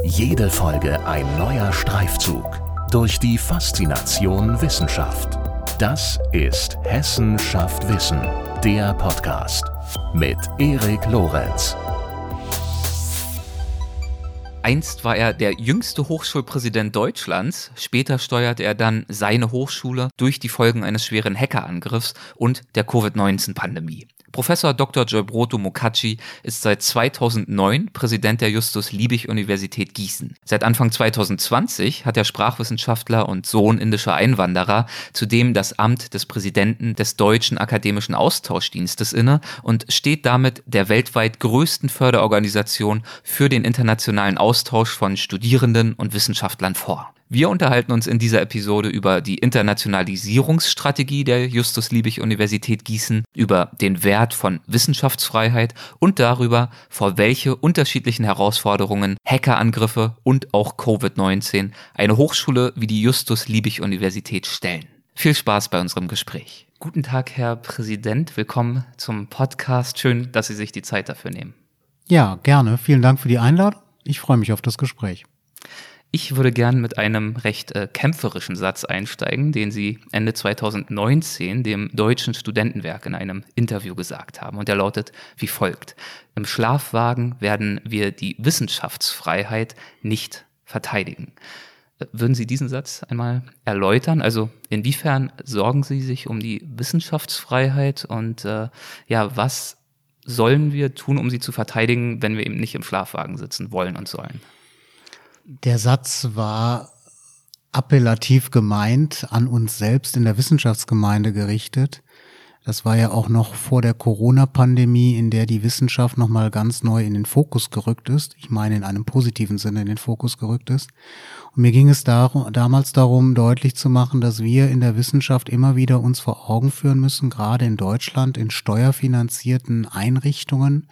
Jede Folge ein neuer Streifzug durch die Faszination Wissenschaft. Das ist Hessen schafft Wissen, der Podcast mit Erik Lorenz. Einst war er der jüngste Hochschulpräsident Deutschlands, später steuerte er dann seine Hochschule durch die Folgen eines schweren Hackerangriffs und der Covid-19-Pandemie. Professor Dr. Gianbroto Mocacci ist seit 2009 Präsident der Justus-Liebig-Universität Gießen. Seit Anfang 2020 hat der Sprachwissenschaftler und Sohn indischer Einwanderer zudem das Amt des Präsidenten des Deutschen Akademischen Austauschdienstes inne und steht damit der weltweit größten Förderorganisation für den internationalen Austausch von Studierenden und Wissenschaftlern vor. Wir unterhalten uns in dieser Episode über die Internationalisierungsstrategie der Justus-Liebig-Universität Gießen, über den Wert von Wissenschaftsfreiheit und darüber, vor welche unterschiedlichen Herausforderungen Hackerangriffe und auch Covid-19 eine Hochschule wie die Justus-Liebig-Universität stellen. Viel Spaß bei unserem Gespräch. Guten Tag, Herr Präsident. Willkommen zum Podcast. Schön, dass Sie sich die Zeit dafür nehmen. Ja, gerne. Vielen Dank für die Einladung. Ich freue mich auf das Gespräch. Ich würde gern mit einem recht kämpferischen Satz einsteigen, den Sie Ende 2019 dem Deutschen Studentenwerk in einem Interview gesagt haben. Und der lautet wie folgt: Im Schlafwagen werden wir die Wissenschaftsfreiheit nicht verteidigen. Würden Sie diesen Satz einmal erläutern? Also inwiefern sorgen Sie sich um die Wissenschaftsfreiheit und was sollen wir tun, um sie zu verteidigen, wenn wir eben nicht im Schlafwagen sitzen wollen und sollen? Der Satz war appellativ gemeint, an uns selbst in der Wissenschaftsgemeinde gerichtet. Das war ja auch noch vor der Corona-Pandemie, in der die Wissenschaft nochmal ganz neu in den Fokus gerückt ist. Ich meine in einem positiven Sinne in den Fokus gerückt ist. Und mir ging es damals darum, deutlich zu machen, dass wir in der Wissenschaft immer wieder uns vor Augen führen müssen, gerade in Deutschland, in steuerfinanzierten Einrichtungen,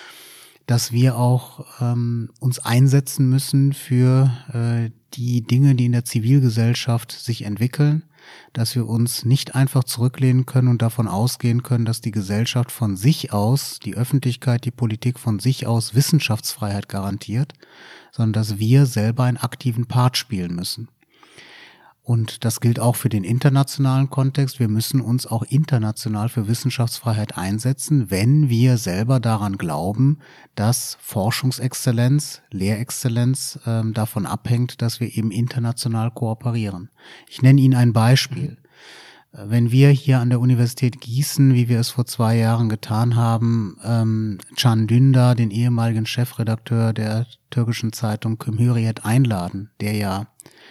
dass wir auch uns einsetzen müssen für die Dinge, die in der Zivilgesellschaft sich entwickeln, dass wir uns nicht einfach zurücklehnen können und davon ausgehen können, dass die Gesellschaft von sich aus, die Öffentlichkeit, die Politik von sich aus Wissenschaftsfreiheit garantiert, sondern dass wir selber einen aktiven Part spielen müssen. Und das gilt auch für den internationalen Kontext. Wir müssen uns auch international für Wissenschaftsfreiheit einsetzen, wenn wir selber daran glauben, dass Forschungsexzellenz, Lehrexzellenz davon abhängt, dass wir eben international kooperieren. Ich nenne Ihnen ein Beispiel. Wenn wir hier an der Universität Gießen, wie wir es vor 2 Jahren getan haben, Can Dündar, den ehemaligen Chefredakteur der türkischen Zeitung Cumhuriyet, einladen, der ja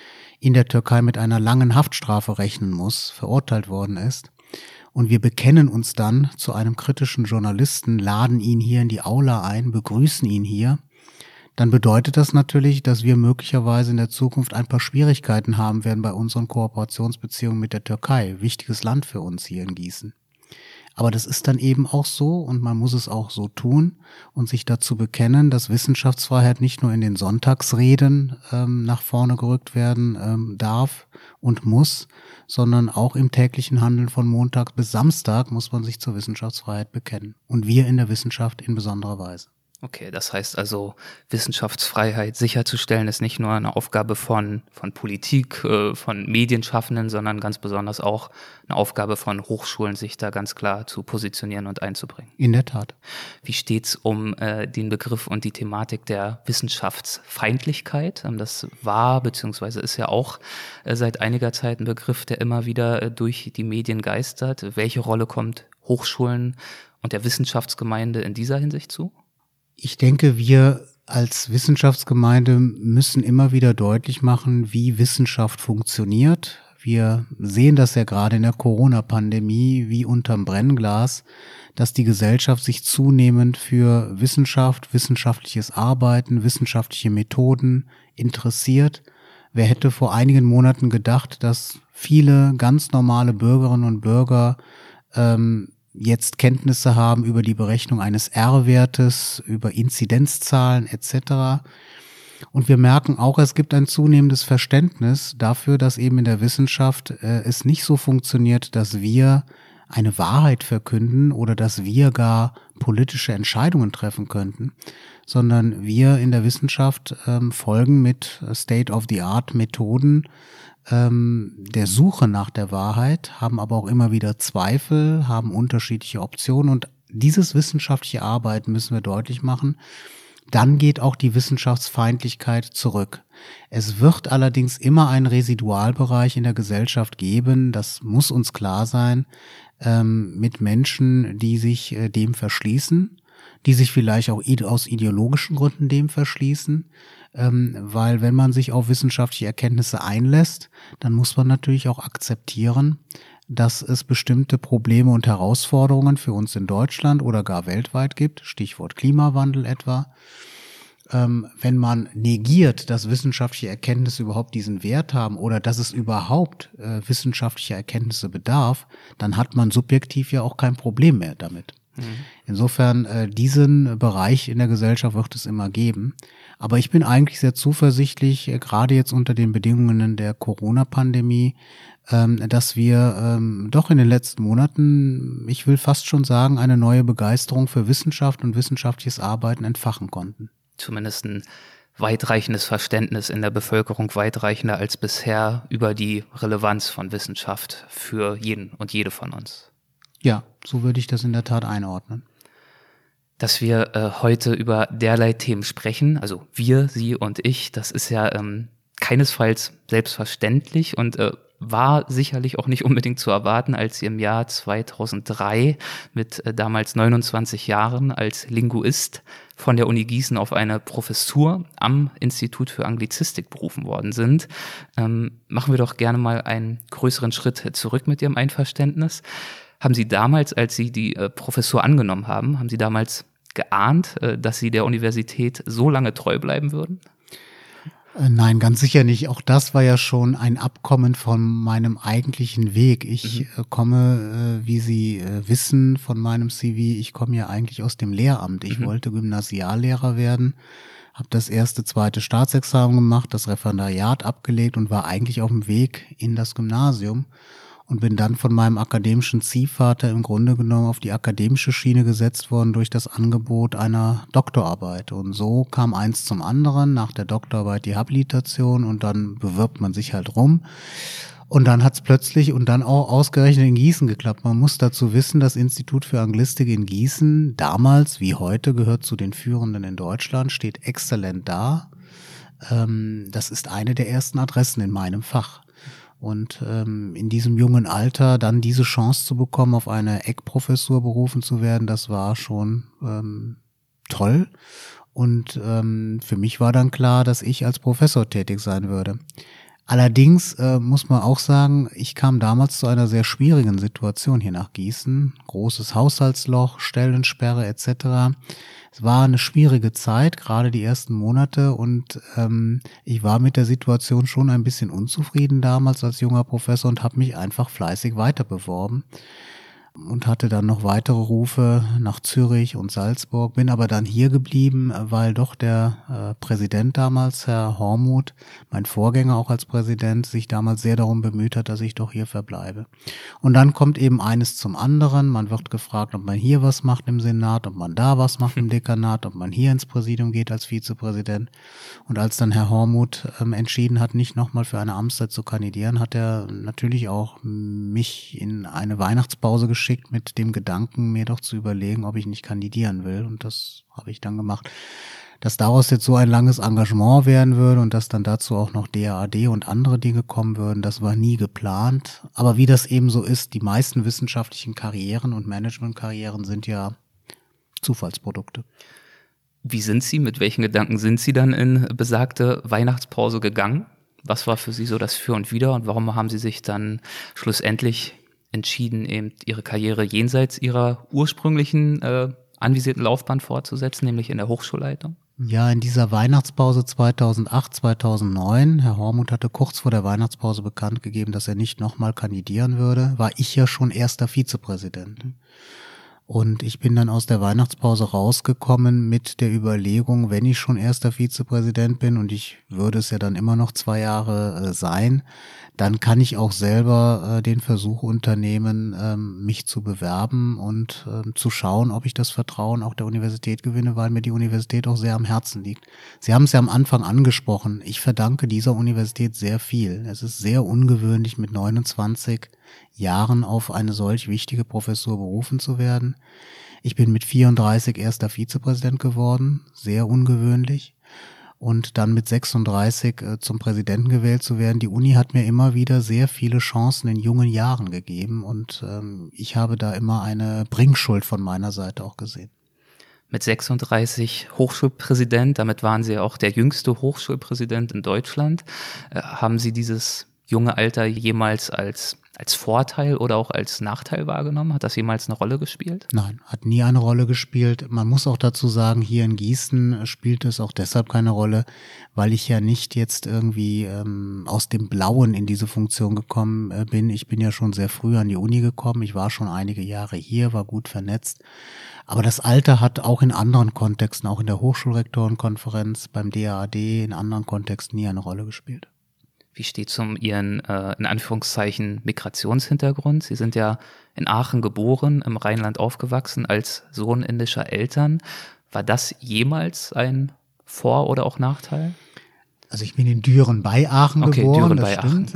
in der Türkei mit einer langen Haftstrafe rechnen muss, verurteilt worden ist. Und wir bekennen uns dann zu einem kritischen Journalisten, laden ihn hier in die Aula ein, begrüßen ihn hier. Dann bedeutet das natürlich, dass wir möglicherweise in der Zukunft ein paar Schwierigkeiten haben werden bei unseren Kooperationsbeziehungen mit der Türkei. Wichtiges Land für uns hier in Gießen. Aber das ist dann eben auch so und man muss es auch so tun und sich dazu bekennen, dass Wissenschaftsfreiheit nicht nur in den Sonntagsreden nach vorne gerückt werden darf und muss, sondern auch im täglichen Handeln von Montag bis Samstag muss man sich zur Wissenschaftsfreiheit bekennen. Und wir in der Wissenschaft in besonderer Weise. Okay, das heißt also, Wissenschaftsfreiheit sicherzustellen ist nicht nur eine Aufgabe von Politik, von Medienschaffenden, sondern ganz besonders auch eine Aufgabe von Hochschulen, sich da ganz klar zu positionieren und einzubringen. In der Tat. Wie steht's um den Begriff und die Thematik der Wissenschaftsfeindlichkeit? Das war bzw. ist ja auch seit einiger Zeit ein Begriff, der immer wieder durch die Medien geistert. Welche Rolle kommt Hochschulen und der Wissenschaftsgemeinde in dieser Hinsicht zu? Ich denke, wir als Wissenschaftsgemeinde müssen immer wieder deutlich machen, wie Wissenschaft funktioniert. Wir sehen das ja gerade in der Corona-Pandemie wie unterm Brennglas, dass die Gesellschaft sich zunehmend für Wissenschaft, wissenschaftliches Arbeiten, wissenschaftliche Methoden interessiert. Wer hätte vor einigen Monaten gedacht, dass viele ganz normale Bürgerinnen und Bürger jetzt Kenntnisse haben über die Berechnung eines R-Wertes, über Inzidenzzahlen etc. Und wir merken auch, es gibt ein zunehmendes Verständnis dafür, dass eben in der Wissenschaft es nicht so funktioniert, dass wir eine Wahrheit verkünden oder dass wir gar politische Entscheidungen treffen könnten, sondern wir in der Wissenschaft folgen mit State-of-the-Art-Methoden der Suche nach der Wahrheit, haben aber auch immer wieder Zweifel, haben unterschiedliche Optionen und dieses wissenschaftliche Arbeiten müssen wir deutlich machen. Dann geht auch die Wissenschaftsfeindlichkeit zurück. Es wird allerdings immer einen Residualbereich in der Gesellschaft geben, das muss uns klar sein, mit Menschen, die sich dem verschließen, die sich vielleicht auch aus ideologischen Gründen dem verschließen, weil wenn man sich auf wissenschaftliche Erkenntnisse einlässt, dann muss man natürlich auch akzeptieren, dass es bestimmte Probleme und Herausforderungen für uns in Deutschland oder gar weltweit gibt, Stichwort Klimawandel etwa. Wenn man negiert, dass wissenschaftliche Erkenntnisse überhaupt diesen Wert haben oder dass es überhaupt wissenschaftliche Erkenntnisse bedarf, dann hat man subjektiv ja auch kein Problem mehr damit. Insofern, diesen Bereich in der Gesellschaft wird es immer geben. Aber ich bin eigentlich sehr zuversichtlich, gerade jetzt unter den Bedingungen der Corona-Pandemie, dass wir doch in den letzten Monaten, ich will fast schon sagen, eine neue Begeisterung für Wissenschaft und wissenschaftliches Arbeiten entfachen konnten. Zumindest ein weitreichendes Verständnis in der Bevölkerung, weitreichender als bisher über die Relevanz von Wissenschaft für jeden und jede von uns. Ja, so würde ich das in der Tat einordnen. Dass wir heute über derlei Themen sprechen, also wir, Sie und ich, das ist ja keinesfalls selbstverständlich und war sicherlich auch nicht unbedingt zu erwarten, als Sie im Jahr 2003 mit damals 29 Jahren als Linguist von der Uni Gießen auf eine Professur am Institut für Anglizistik berufen worden sind. Machen wir doch gerne mal einen größeren Schritt zurück mit Ihrem Einverständnis. Haben Sie damals, als Sie die Professur angenommen haben Sie damals geahnt, dass Sie der Universität so lange treu bleiben würden? Nein, ganz sicher nicht. Auch das war ja schon ein Abkommen von meinem eigentlichen Weg. Ich komme, wie Sie wissen von meinem CV, ich komme ja eigentlich aus dem Lehramt. Ich wollte Gymnasiallehrer werden, habe das zweite Staatsexamen gemacht, das Referendariat abgelegt und war eigentlich auf dem Weg in das Gymnasium. Und bin dann von meinem akademischen Ziehvater im Grunde genommen auf die akademische Schiene gesetzt worden durch das Angebot einer Doktorarbeit. Und so kam eins zum anderen, nach der Doktorarbeit die Habilitation und dann bewirbt man sich halt rum. Und dann hat's plötzlich und dann auch ausgerechnet in Gießen geklappt. Man muss dazu wissen, das Institut für Anglistik in Gießen, damals wie heute, gehört zu den führenden in Deutschland, steht exzellent da. Das ist eine der ersten Adressen in meinem Fach. Und in diesem jungen Alter dann diese Chance zu bekommen, auf eine Eckprofessur berufen zu werden, das war schon toll. Und für mich war dann klar, dass ich als Professor tätig sein würde. Allerdings muss man auch sagen, ich kam damals zu einer sehr schwierigen Situation hier nach Gießen. Großes Haushaltsloch, Stellensperre etc. Es war eine schwierige Zeit, gerade die ersten Monate und ich war mit der Situation schon ein bisschen unzufrieden damals als junger Professor und habe mich einfach fleißig weiter beworben und hatte dann noch weitere Rufe nach Zürich und Salzburg, bin aber dann hier geblieben, weil doch der Präsident damals, Herr Hormuth, mein Vorgänger auch als Präsident, sich damals sehr darum bemüht hat, dass ich doch hier verbleibe. Und dann kommt eben eines zum anderen, man wird gefragt, ob man hier was macht im Senat, ob man da was macht im Dekanat, ob man hier ins Präsidium geht als Vizepräsident. Und als dann Herr Hormuth entschieden hat, nicht nochmal für eine Amtszeit zu kandidieren, hat er natürlich auch mich in eine Weihnachtspause geschickt mit dem Gedanken, mir doch zu überlegen, ob ich nicht kandidieren will. Und das habe ich dann gemacht. Dass daraus jetzt so ein langes Engagement werden würde und dass dann dazu auch noch DAAD und andere Dinge kommen würden, das war nie geplant. Aber wie das eben so ist, die meisten wissenschaftlichen Karrieren und Managementkarrieren sind ja Zufallsprodukte. Wie sind Sie, mit welchen Gedanken sind Sie dann in besagte Weihnachtspause gegangen? Was war für Sie so das Für und Wider und warum haben Sie sich dann schlussendlich entschieden, eben Ihre Karriere jenseits Ihrer ursprünglichen anvisierten Laufbahn fortzusetzen, nämlich in der Hochschulleitung? Ja, in dieser Weihnachtspause 2008, 2009, Herr Hormuth hatte kurz vor der Weihnachtspause bekannt gegeben, dass er nicht nochmal kandidieren würde, war ich ja schon erster Vizepräsident. Und ich bin dann aus der Weihnachtspause rausgekommen mit der Überlegung, wenn ich schon erster Vizepräsident bin und ich würde es ja dann immer noch 2 Jahre sein, dann kann ich auch selber den Versuch unternehmen, mich zu bewerben und zu schauen, ob ich das Vertrauen auch der Universität gewinne, weil mir die Universität auch sehr am Herzen liegt. Sie haben es ja am Anfang angesprochen. Ich verdanke dieser Universität sehr viel. Es ist sehr ungewöhnlich, mit 29 Jahren auf eine solch wichtige Professur berufen zu werden. Ich bin mit 34 erster Vizepräsident geworden, sehr ungewöhnlich. Und dann mit 36 zum Präsidenten gewählt zu werden. Die Uni hat mir immer wieder sehr viele Chancen in jungen Jahren gegeben und ich habe da immer eine Bringschuld von meiner Seite auch gesehen. Mit 36 Hochschulpräsident, damit waren Sie ja auch der jüngste Hochschulpräsident in Deutschland. Haben Sie dieses junge Alter jemals als Vorteil oder auch als Nachteil wahrgenommen? Hat das jemals eine Rolle gespielt? Nein, hat nie eine Rolle gespielt. Man muss auch dazu sagen, hier in Gießen spielt es auch deshalb keine Rolle, weil ich ja nicht jetzt irgendwie aus dem Blauen in diese Funktion gekommen bin. Ich bin ja schon sehr früh an die Uni gekommen. Ich war schon einige Jahre hier, war gut vernetzt. Aber das Alter hat auch in anderen Kontexten, auch in der Hochschulrektorenkonferenz, beim DAAD, in anderen Kontexten nie eine Rolle gespielt. Wie steht es um Ihren, in Anführungszeichen, Migrationshintergrund? Sie sind ja in Aachen geboren, im Rheinland aufgewachsen, als Sohn indischer Eltern. War das jemals ein Vor- oder auch Nachteil? Also ich bin in Düren bei Aachen geboren, Düren das bei stimmt.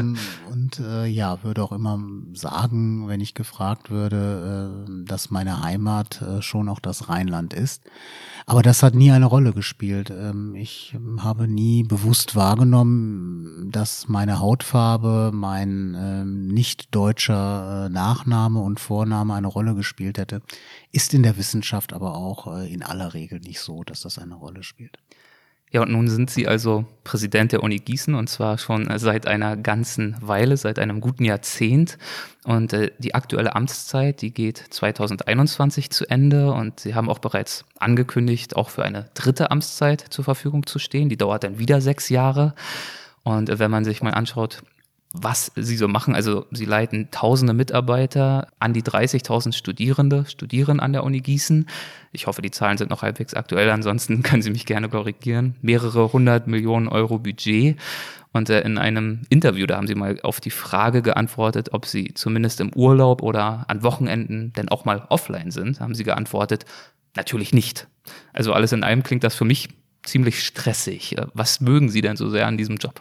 Und würde auch immer sagen, wenn ich gefragt würde, dass meine Heimat schon auch das Rheinland ist. Aber das hat nie eine Rolle gespielt. Ich habe nie bewusst wahrgenommen, dass meine Hautfarbe, mein nicht deutscher Nachname und Vorname eine Rolle gespielt hätte. Ist in der Wissenschaft aber auch in aller Regel nicht so, dass das eine Rolle spielt. Ja, und nun sind Sie also Präsident der Uni Gießen und zwar schon seit einer ganzen Weile, seit einem guten Jahrzehnt. Und die aktuelle Amtszeit, die geht 2021 zu Ende und Sie haben auch bereits angekündigt, auch für eine 3. Amtszeit zur Verfügung zu stehen. Die dauert dann wieder 6 Jahre. Und wenn man sich mal anschaut, was Sie so machen, also Sie leiten tausende Mitarbeiter, an die 30.000 Studierende studieren an der Uni Gießen. Ich hoffe, die Zahlen sind noch halbwegs aktuell, ansonsten können Sie mich gerne korrigieren. Mehrere 100 Millionen Euro Budget. Und in einem Interview, da haben Sie mal auf die Frage geantwortet, ob Sie zumindest im Urlaub oder an Wochenenden denn auch mal offline sind, haben Sie geantwortet, natürlich nicht. Also alles in allem klingt das für mich ziemlich stressig. Was mögen Sie denn so sehr an diesem Job?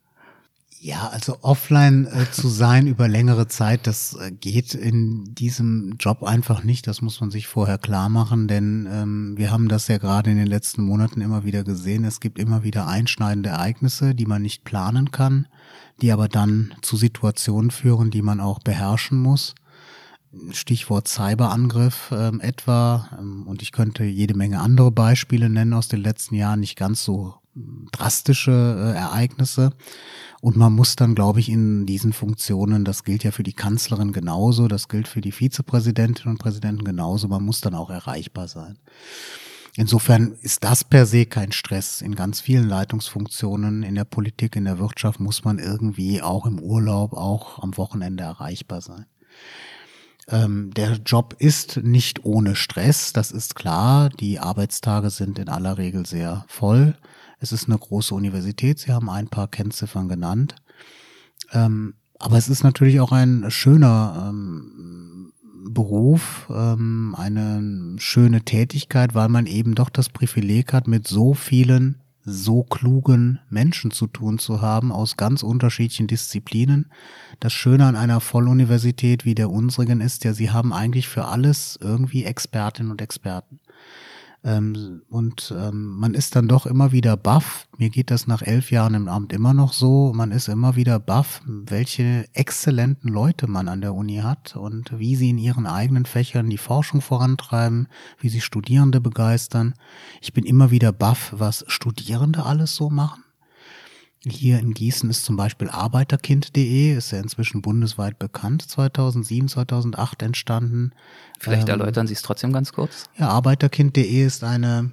Ja, also offline zu sein über längere Zeit, das geht in diesem Job einfach nicht. Das muss man sich vorher klar machen, denn wir haben das ja gerade in den letzten Monaten immer wieder gesehen. Es gibt immer wieder einschneidende Ereignisse, die man nicht planen kann, die aber dann zu Situationen führen, die man auch beherrschen muss. Stichwort Cyberangriff etwa. Und ich könnte jede Menge andere Beispiele nennen aus den letzten Jahren, nicht ganz so drastische Ereignisse. Und man muss dann, glaube ich, in diesen Funktionen, das gilt ja für die Kanzlerin genauso, das gilt für die Vizepräsidentinnen und Präsidenten genauso, man muss dann auch erreichbar sein. Insofern ist das per se kein Stress. In ganz vielen Leitungsfunktionen in der Politik, in der Wirtschaft muss man irgendwie auch im Urlaub, auch am Wochenende erreichbar sein. Der Job ist nicht ohne Stress, das ist klar. Die Arbeitstage sind in aller Regel sehr voll. Es ist eine große Universität, Sie haben ein paar Kennziffern genannt. Aber es ist natürlich auch ein schöner Beruf, eine schöne Tätigkeit, weil man eben doch das Privileg hat, mit so vielen, so klugen Menschen zu tun zu haben, aus ganz unterschiedlichen Disziplinen. Das Schöne an einer Volluniversität wie der unsrigen ist ja, sie haben eigentlich für alles irgendwie Expertinnen und Experten. Man ist dann doch immer wieder baff. Mir geht das nach 11 Jahren im Amt immer noch so. Man ist immer wieder baff, welche exzellenten Leute man an der Uni hat und wie sie in ihren eigenen Fächern die Forschung vorantreiben, wie sie Studierende begeistern. Ich bin immer wieder baff, was Studierende alles so machen. Hier in Gießen ist zum Beispiel Arbeiterkind.de, ist ja inzwischen bundesweit bekannt, 2007, 2008 entstanden. Vielleicht erläutern Sie es trotzdem ganz kurz. Ja, Arbeiterkind.de ist eine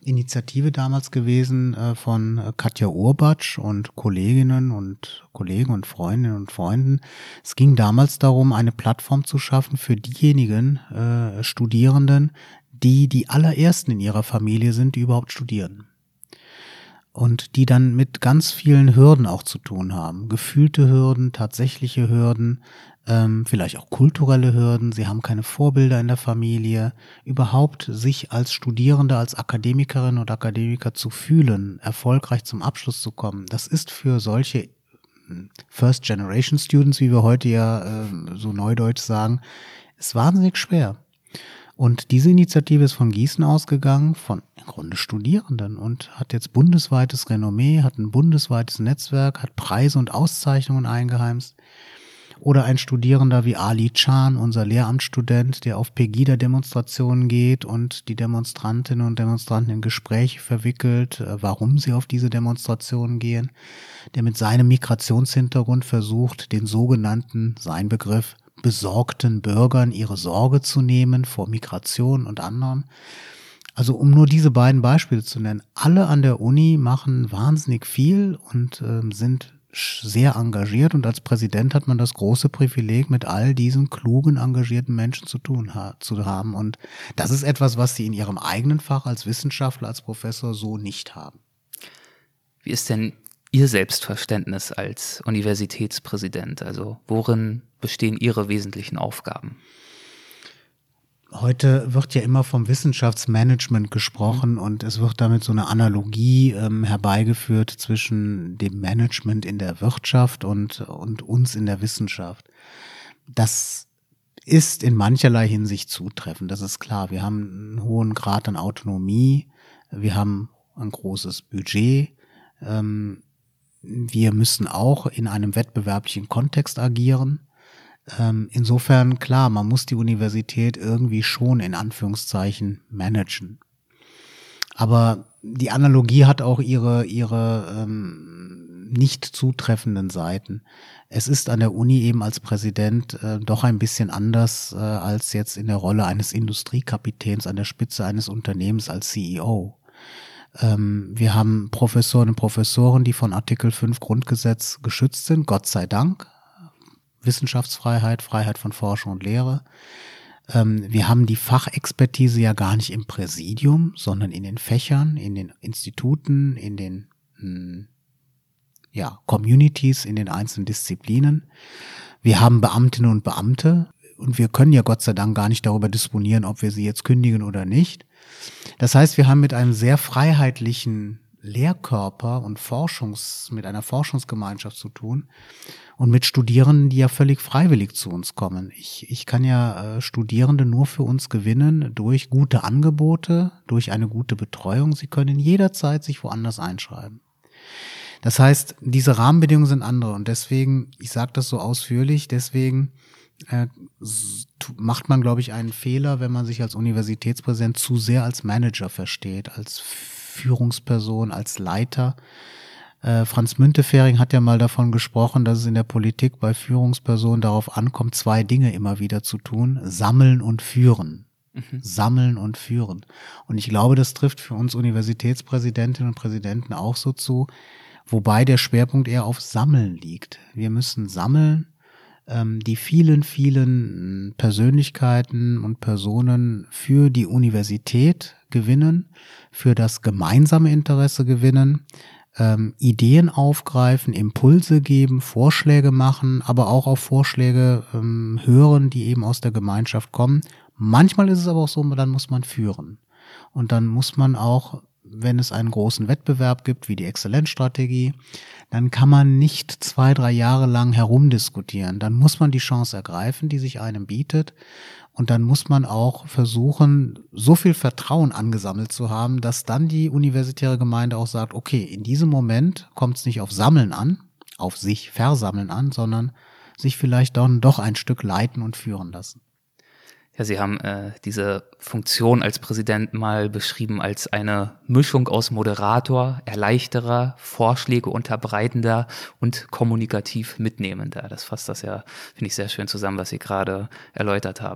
Initiative damals gewesen von Katja Urbatsch und Kolleginnen und Kollegen und Freundinnen und Freunden. Es ging damals darum, eine Plattform zu schaffen für diejenigen Studierenden, die allerersten in ihrer Familie sind, die überhaupt studieren. Und die dann mit ganz vielen Hürden auch zu tun haben. Gefühlte Hürden, tatsächliche Hürden, vielleicht auch kulturelle Hürden. Sie haben keine Vorbilder in der Familie. Überhaupt sich als Studierende, als Akademikerin oder Akademiker zu fühlen, erfolgreich zum Abschluss zu kommen, das ist für solche First-Generation-Students, wie wir heute ja so neudeutsch sagen, ist wahnsinnig schwer. Und diese Initiative ist von Gießen ausgegangen, von im Grunde Studierenden und hat jetzt bundesweites Renommee, hat ein bundesweites Netzwerk, hat Preise und Auszeichnungen eingeheimst. Oder ein Studierender wie Ali Can, unser Lehramtsstudent, der auf Pegida-Demonstrationen geht und die Demonstrantinnen und Demonstranten in Gespräche verwickelt, warum sie auf diese Demonstrationen gehen, der mit seinem Migrationshintergrund versucht, den sogenannten, sein Begriff, besorgten Bürgern ihre Sorge zu nehmen vor Migration und anderen. Also um nur diese beiden Beispiele zu nennen, alle an der Uni machen wahnsinnig viel und sind sehr engagiert und als Präsident hat man das große Privileg, mit all diesen klugen, engagierten Menschen zu tun zu haben. Und das ist etwas, was sie in ihrem eigenen Fach als Wissenschaftler, als Professor so nicht haben. Wie ist denn Ihr Selbstverständnis als Universitätspräsident? Also worin bestehen Ihre wesentlichen Aufgaben? Heute wird ja immer vom Wissenschaftsmanagement gesprochen und es wird damit so eine Analogie herbeigeführt zwischen dem Management in der Wirtschaft und uns in der Wissenschaft. Das ist in mancherlei Hinsicht zutreffend, das ist klar. Wir haben einen hohen Grad an Autonomie, wir haben ein großes Budget, wir müssen auch in einem wettbewerblichen Kontext agieren. Insofern, klar, man muss die Universität irgendwie schon in Anführungszeichen managen. Aber die Analogie hat auch ihre nicht zutreffenden Seiten. Es ist an der Uni eben als Präsident doch ein bisschen anders als jetzt in der Rolle eines Industriekapitäns an der Spitze eines Unternehmens als CEO. Wir haben Professoren und Professoren, die von Artikel 5 Grundgesetz geschützt sind, Gott sei Dank. Wissenschaftsfreiheit, Freiheit von Forschung und Lehre. Wir haben die Fachexpertise ja gar nicht im Präsidium, sondern in den Fächern, in den Instituten, in den Communities, in den einzelnen Disziplinen. Wir haben Beamtinnen und Beamte und wir können ja Gott sei Dank gar nicht darüber disponieren, ob wir sie jetzt kündigen oder nicht. Das heißt, wir haben mit einem sehr freiheitlichen Lehrkörper und mit einer Forschungsgemeinschaft zu tun und mit Studierenden, die ja völlig freiwillig zu uns kommen. Ich kann ja Studierende nur für uns gewinnen durch gute Angebote, durch eine gute Betreuung. Sie können jederzeit sich woanders einschreiben. Das heißt, diese Rahmenbedingungen sind andere und deswegen, ich sage das so ausführlich, deswegen macht man, glaube ich, einen Fehler, wenn man sich als Universitätspräsident zu sehr als Manager versteht, als Führungsperson, als Leiter. Franz Müntefering hat ja mal davon gesprochen, dass es in der Politik bei Führungspersonen darauf ankommt, 2 Dinge immer wieder zu tun: Sammeln und führen. Sammeln und führen. Und ich glaube, das trifft für uns Universitätspräsidentinnen und Präsidenten auch so zu, wobei der Schwerpunkt eher auf Sammeln liegt. Wir müssen sammeln, die vielen, vielen Persönlichkeiten und Personen für die Universität gewinnen, für das gemeinsame Interesse gewinnen, Ideen aufgreifen, Impulse geben, Vorschläge machen, aber auch auf Vorschläge hören, die eben aus der Gemeinschaft kommen. Manchmal ist es aber auch so, dann muss man führen. Und dann muss man auch, wenn es einen großen Wettbewerb gibt, wie die Exzellenzstrategie, dann kann man nicht 2-3 Jahre lang herumdiskutieren. Dann muss man die Chance ergreifen, die sich einem bietet. Und dann muss man auch versuchen, so viel Vertrauen angesammelt zu haben, dass dann die universitäre Gemeinde auch sagt, okay, in diesem Moment kommt es nicht auf Sammeln an, auf sich versammeln an, sondern sich vielleicht dann doch ein Stück leiten und führen lassen. Ja, Sie haben diese Funktion als Präsident mal beschrieben als eine Mischung aus Moderator, Erleichterer, Vorschläge unterbreitender und kommunikativ mitnehmender. Das fasst das ja, finde ich, sehr schön zusammen, was Sie gerade erläutert haben.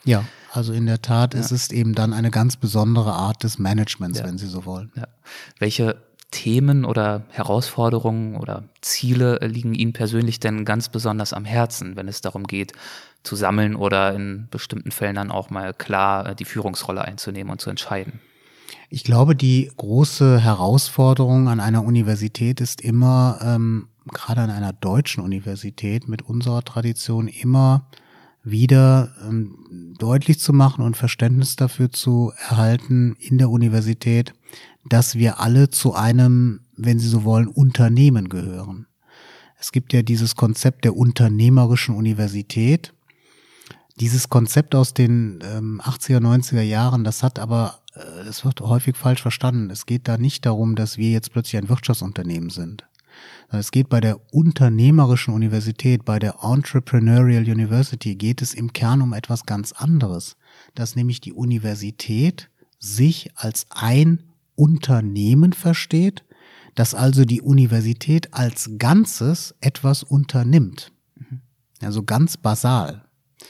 Ja, also in der Tat ist es eben dann eine ganz besondere Art des Managements, wenn Sie so wollen. Ja. Welche Themen oder Herausforderungen oder Ziele liegen Ihnen persönlich denn ganz besonders am Herzen, wenn es darum geht, zu sammeln oder in bestimmten Fällen dann auch mal klar die Führungsrolle einzunehmen und zu entscheiden? Ich glaube, die große Herausforderung an einer Universität ist immer, gerade an einer deutschen Universität mit unserer Tradition, immer wieder deutlich zu machen und Verständnis dafür zu erhalten in der Universität, dass wir alle zu einem, wenn Sie so wollen, Unternehmen gehören. Es gibt ja dieses Konzept der unternehmerischen Universität. Dieses Konzept aus den 80er, 90er Jahren, das wird häufig falsch verstanden. Es geht da nicht darum, dass wir jetzt plötzlich ein Wirtschaftsunternehmen sind. Es geht bei der unternehmerischen Universität, bei der Entrepreneurial University, geht es im Kern um etwas ganz anderes, dass nämlich die Universität sich als ein Unternehmen versteht, dass also die Universität als Ganzes etwas unternimmt. Also ganz basal.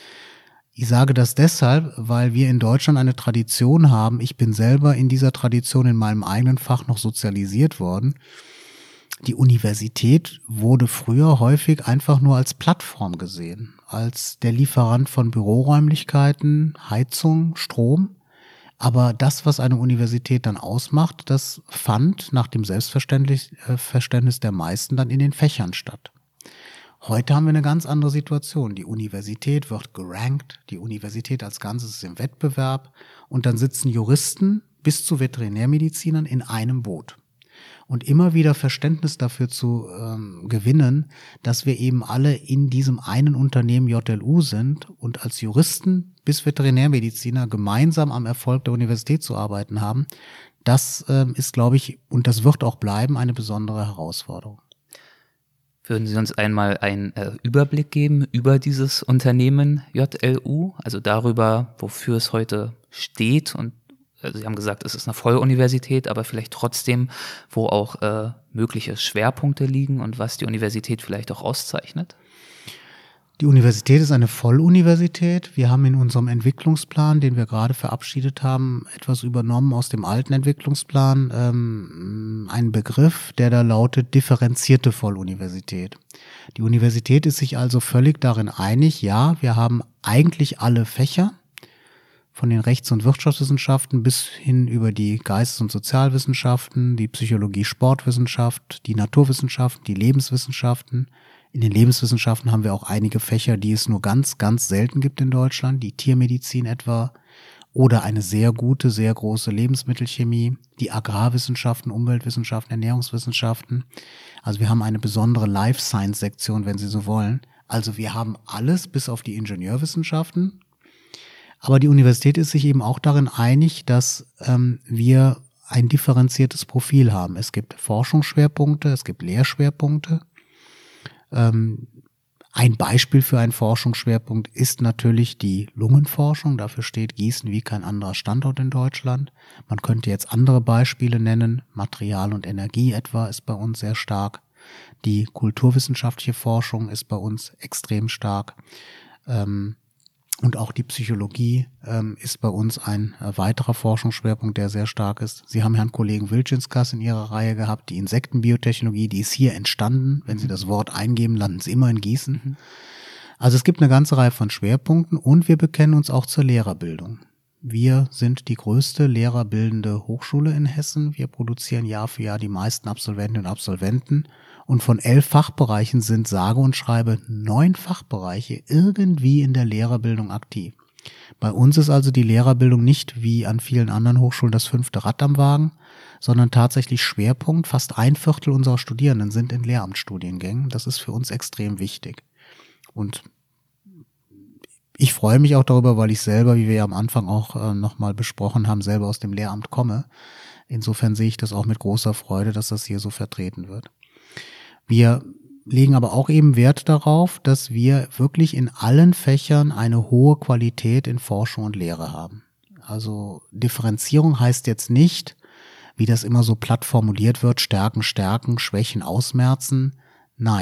Ich sage das deshalb, weil wir in Deutschland eine Tradition haben. Ich bin selber in dieser Tradition in meinem eigenen Fach noch sozialisiert worden. Die Universität wurde früher häufig einfach nur als Plattform gesehen, als der Lieferant von Büroräumlichkeiten, Heizung, Strom. Aber das, was eine Universität dann ausmacht, das fand nach dem Selbstverständnis der meisten dann in den Fächern statt. Heute haben wir eine ganz andere Situation. Die Universität wird gerankt, die Universität als Ganzes ist im Wettbewerb und dann sitzen Juristen bis zu Veterinärmedizinern in einem Boot. Und immer wieder Verständnis dafür zu gewinnen, dass wir eben alle in diesem einen Unternehmen JLU sind und als Juristen bis Veterinärmediziner gemeinsam am Erfolg der Universität zu arbeiten haben, das ist, glaube ich, und das wird auch bleiben, eine besondere Herausforderung. Würden Sie uns einmal einen Überblick geben über dieses Unternehmen JLU, also darüber, wofür es heute steht? Und Sie haben gesagt, es ist eine Volluniversität, aber vielleicht trotzdem, wo auch mögliche Schwerpunkte liegen und was die Universität vielleicht auch auszeichnet? Die Universität ist eine Volluniversität. Wir haben in unserem Entwicklungsplan, den wir gerade verabschiedet haben, etwas übernommen aus dem alten Entwicklungsplan, einen Begriff, der da lautet differenzierte Volluniversität. Die Universität ist sich also völlig darin einig, ja, wir haben eigentlich alle Fächer, von den Rechts- und Wirtschaftswissenschaften bis hin über die Geistes- und Sozialwissenschaften, die Psychologie, Sportwissenschaft, die Naturwissenschaften, die Lebenswissenschaften. In den Lebenswissenschaften haben wir auch einige Fächer, die es nur ganz, ganz selten gibt in Deutschland, die Tiermedizin etwa oder eine sehr gute, sehr große Lebensmittelchemie, die Agrarwissenschaften, Umweltwissenschaften, Ernährungswissenschaften. Also wir haben eine besondere Life Science Sektion, wenn Sie so wollen. Also wir haben alles bis auf die Ingenieurwissenschaften. Aber die Universität ist sich eben auch darin einig, dass wir ein differenziertes Profil haben. Es gibt Forschungsschwerpunkte, es gibt Lehrschwerpunkte. Ein Beispiel für einen Forschungsschwerpunkt ist natürlich die Lungenforschung. Dafür steht Gießen wie kein anderer Standort in Deutschland. Man könnte jetzt andere Beispiele nennen. Material und Energie etwa ist bei uns sehr stark. Die kulturwissenschaftliche Forschung ist bei uns extrem stark. Und auch die Psychologie ist bei uns ein weiterer Forschungsschwerpunkt, der sehr stark ist. Sie haben Herrn Kollegen Wilczynskas in Ihrer Reihe gehabt. Die Insektenbiotechnologie, die ist hier entstanden. Wenn Sie das Wort eingeben, landen Sie immer in Gießen. Also es gibt eine ganze Reihe von Schwerpunkten und wir bekennen uns auch zur Lehrerbildung. Wir sind die größte lehrerbildende Hochschule in Hessen. Wir produzieren Jahr für Jahr die meisten Absolventinnen und Absolventen. Und von 11 Fachbereichen sind sage und schreibe 9 Fachbereiche irgendwie in der Lehrerbildung aktiv. Bei uns ist also die Lehrerbildung nicht wie an vielen anderen Hochschulen das 5. Rad am Wagen, sondern tatsächlich Schwerpunkt. Fast 1/4 unserer Studierenden sind in Lehramtsstudiengängen. Das ist für uns extrem wichtig. Und ich freue mich auch darüber, weil ich selber, wie wir ja am Anfang auch nochmal besprochen haben, selber aus dem Lehramt komme. Insofern sehe ich das auch mit großer Freude, dass das hier so vertreten wird. Wir legen aber auch eben Wert darauf, dass wir wirklich in allen Fächern eine hohe Qualität in Forschung und Lehre haben. Also Differenzierung heißt jetzt nicht, wie das immer so platt formuliert wird, Stärken, Schwächen ausmerzen. Nein,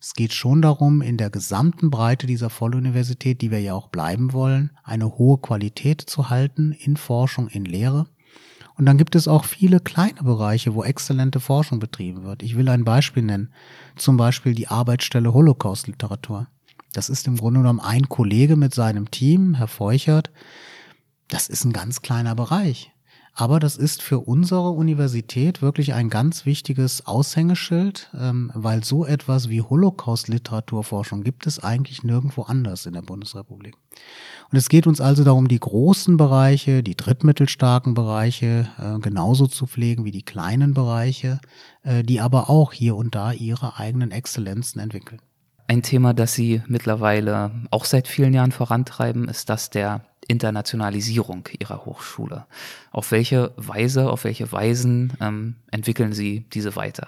Es geht schon darum, in der gesamten Breite dieser Volluniversität, die wir ja auch bleiben wollen, eine hohe Qualität zu halten in Forschung, in Lehre. Und dann gibt es auch viele kleine Bereiche, wo exzellente Forschung betrieben wird. Ich will ein Beispiel nennen, zum Beispiel die Arbeitsstelle Holocaust-Literatur. Das ist im Grunde genommen ein Kollege mit seinem Team, Herr Feuchert. Das ist ein ganz kleiner Bereich. Aber das ist für unsere Universität wirklich ein ganz wichtiges Aushängeschild, weil so etwas wie Holocaust-Literaturforschung gibt es eigentlich nirgendwo anders in der Bundesrepublik. Und es geht uns also darum, die großen Bereiche, die drittmittelstarken Bereiche genauso zu pflegen wie die kleinen Bereiche, die aber auch hier und da ihre eigenen Exzellenzen entwickeln. Ein Thema, das Sie mittlerweile auch seit vielen Jahren vorantreiben, ist das der Internationalisierung Ihrer Hochschule. Auf welche Weisen entwickeln Sie diese weiter?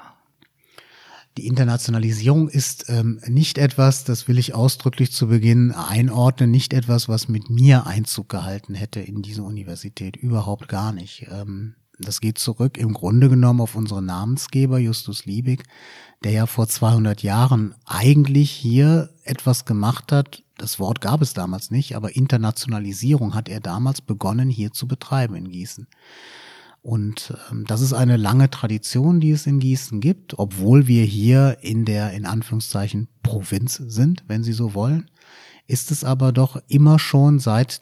Die Internationalisierung ist nicht etwas, das will ich ausdrücklich zu Beginn einordnen, nicht etwas, was mit mir Einzug gehalten hätte in diese Universität. Überhaupt gar nicht. Das geht zurück im Grunde genommen auf unseren Namensgeber Justus Liebig, der ja vor 200 Jahren eigentlich hier etwas gemacht hat. Das Wort gab es damals nicht, aber Internationalisierung hat er damals begonnen, hier zu betreiben in Gießen. Und das ist eine lange Tradition, die es in Gießen gibt, obwohl wir hier in der, in Anführungszeichen, Provinz sind, wenn Sie so wollen, ist es aber doch immer schon seit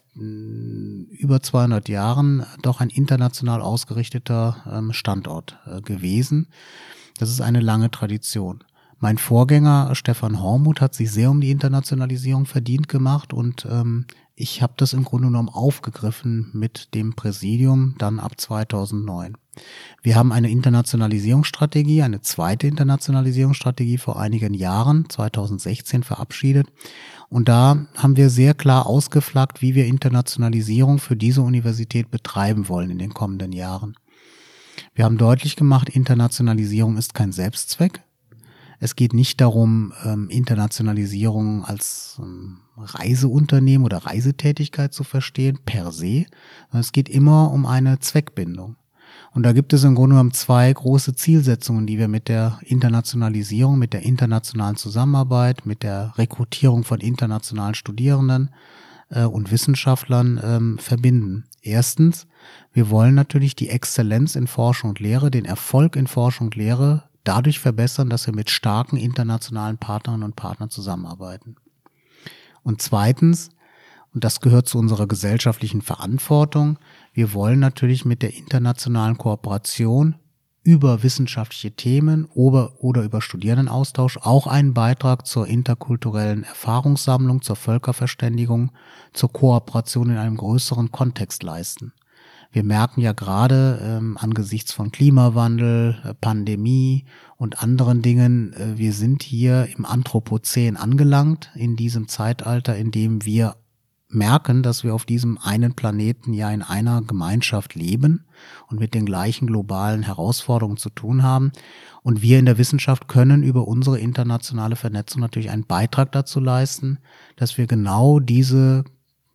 über 200 Jahren doch ein international ausgerichteter Standort gewesen. Das ist eine lange Tradition. Mein Vorgänger Stefan Hormuth hat sich sehr um die Internationalisierung verdient gemacht und ich habe das im Grunde genommen aufgegriffen mit dem Präsidium dann ab 2009. Wir haben eine Internationalisierungsstrategie, eine zweite Internationalisierungsstrategie vor einigen Jahren, 2016 verabschiedet. Und da haben wir sehr klar ausgeflaggt, wie wir Internationalisierung für diese Universität betreiben wollen in den kommenden Jahren. Wir haben deutlich gemacht, Internationalisierung ist kein Selbstzweck. Es geht nicht darum, Internationalisierung als Reiseunternehmen oder Reisetätigkeit zu verstehen, per se. Es geht immer um eine Zweckbindung. Und da gibt es im Grunde genommen zwei große Zielsetzungen, die wir mit der Internationalisierung, mit der internationalen Zusammenarbeit, mit der Rekrutierung von internationalen Studierenden und Wissenschaftlern verbinden. Erstens, wir wollen natürlich die Exzellenz in Forschung und Lehre, den Erfolg in Forschung und Lehre dadurch verbessern, dass wir mit starken internationalen Partnerinnen und Partnern zusammenarbeiten. Und zweitens, und das gehört zu unserer gesellschaftlichen Verantwortung, wir wollen natürlich mit der internationalen Kooperation über wissenschaftliche Themen oder über Studierendenaustausch auch einen Beitrag zur interkulturellen Erfahrungssammlung, zur Völkerverständigung, zur Kooperation in einem größeren Kontext leisten. Wir merken ja gerade angesichts von Klimawandel, Pandemie und anderen Dingen, wir sind hier im Anthropozän angelangt, in diesem Zeitalter, in dem wir merken, dass wir auf diesem einen Planeten ja in einer Gemeinschaft leben und mit den gleichen globalen Herausforderungen zu tun haben. Und wir in der Wissenschaft können über unsere internationale Vernetzung natürlich einen Beitrag dazu leisten, dass wir genau diese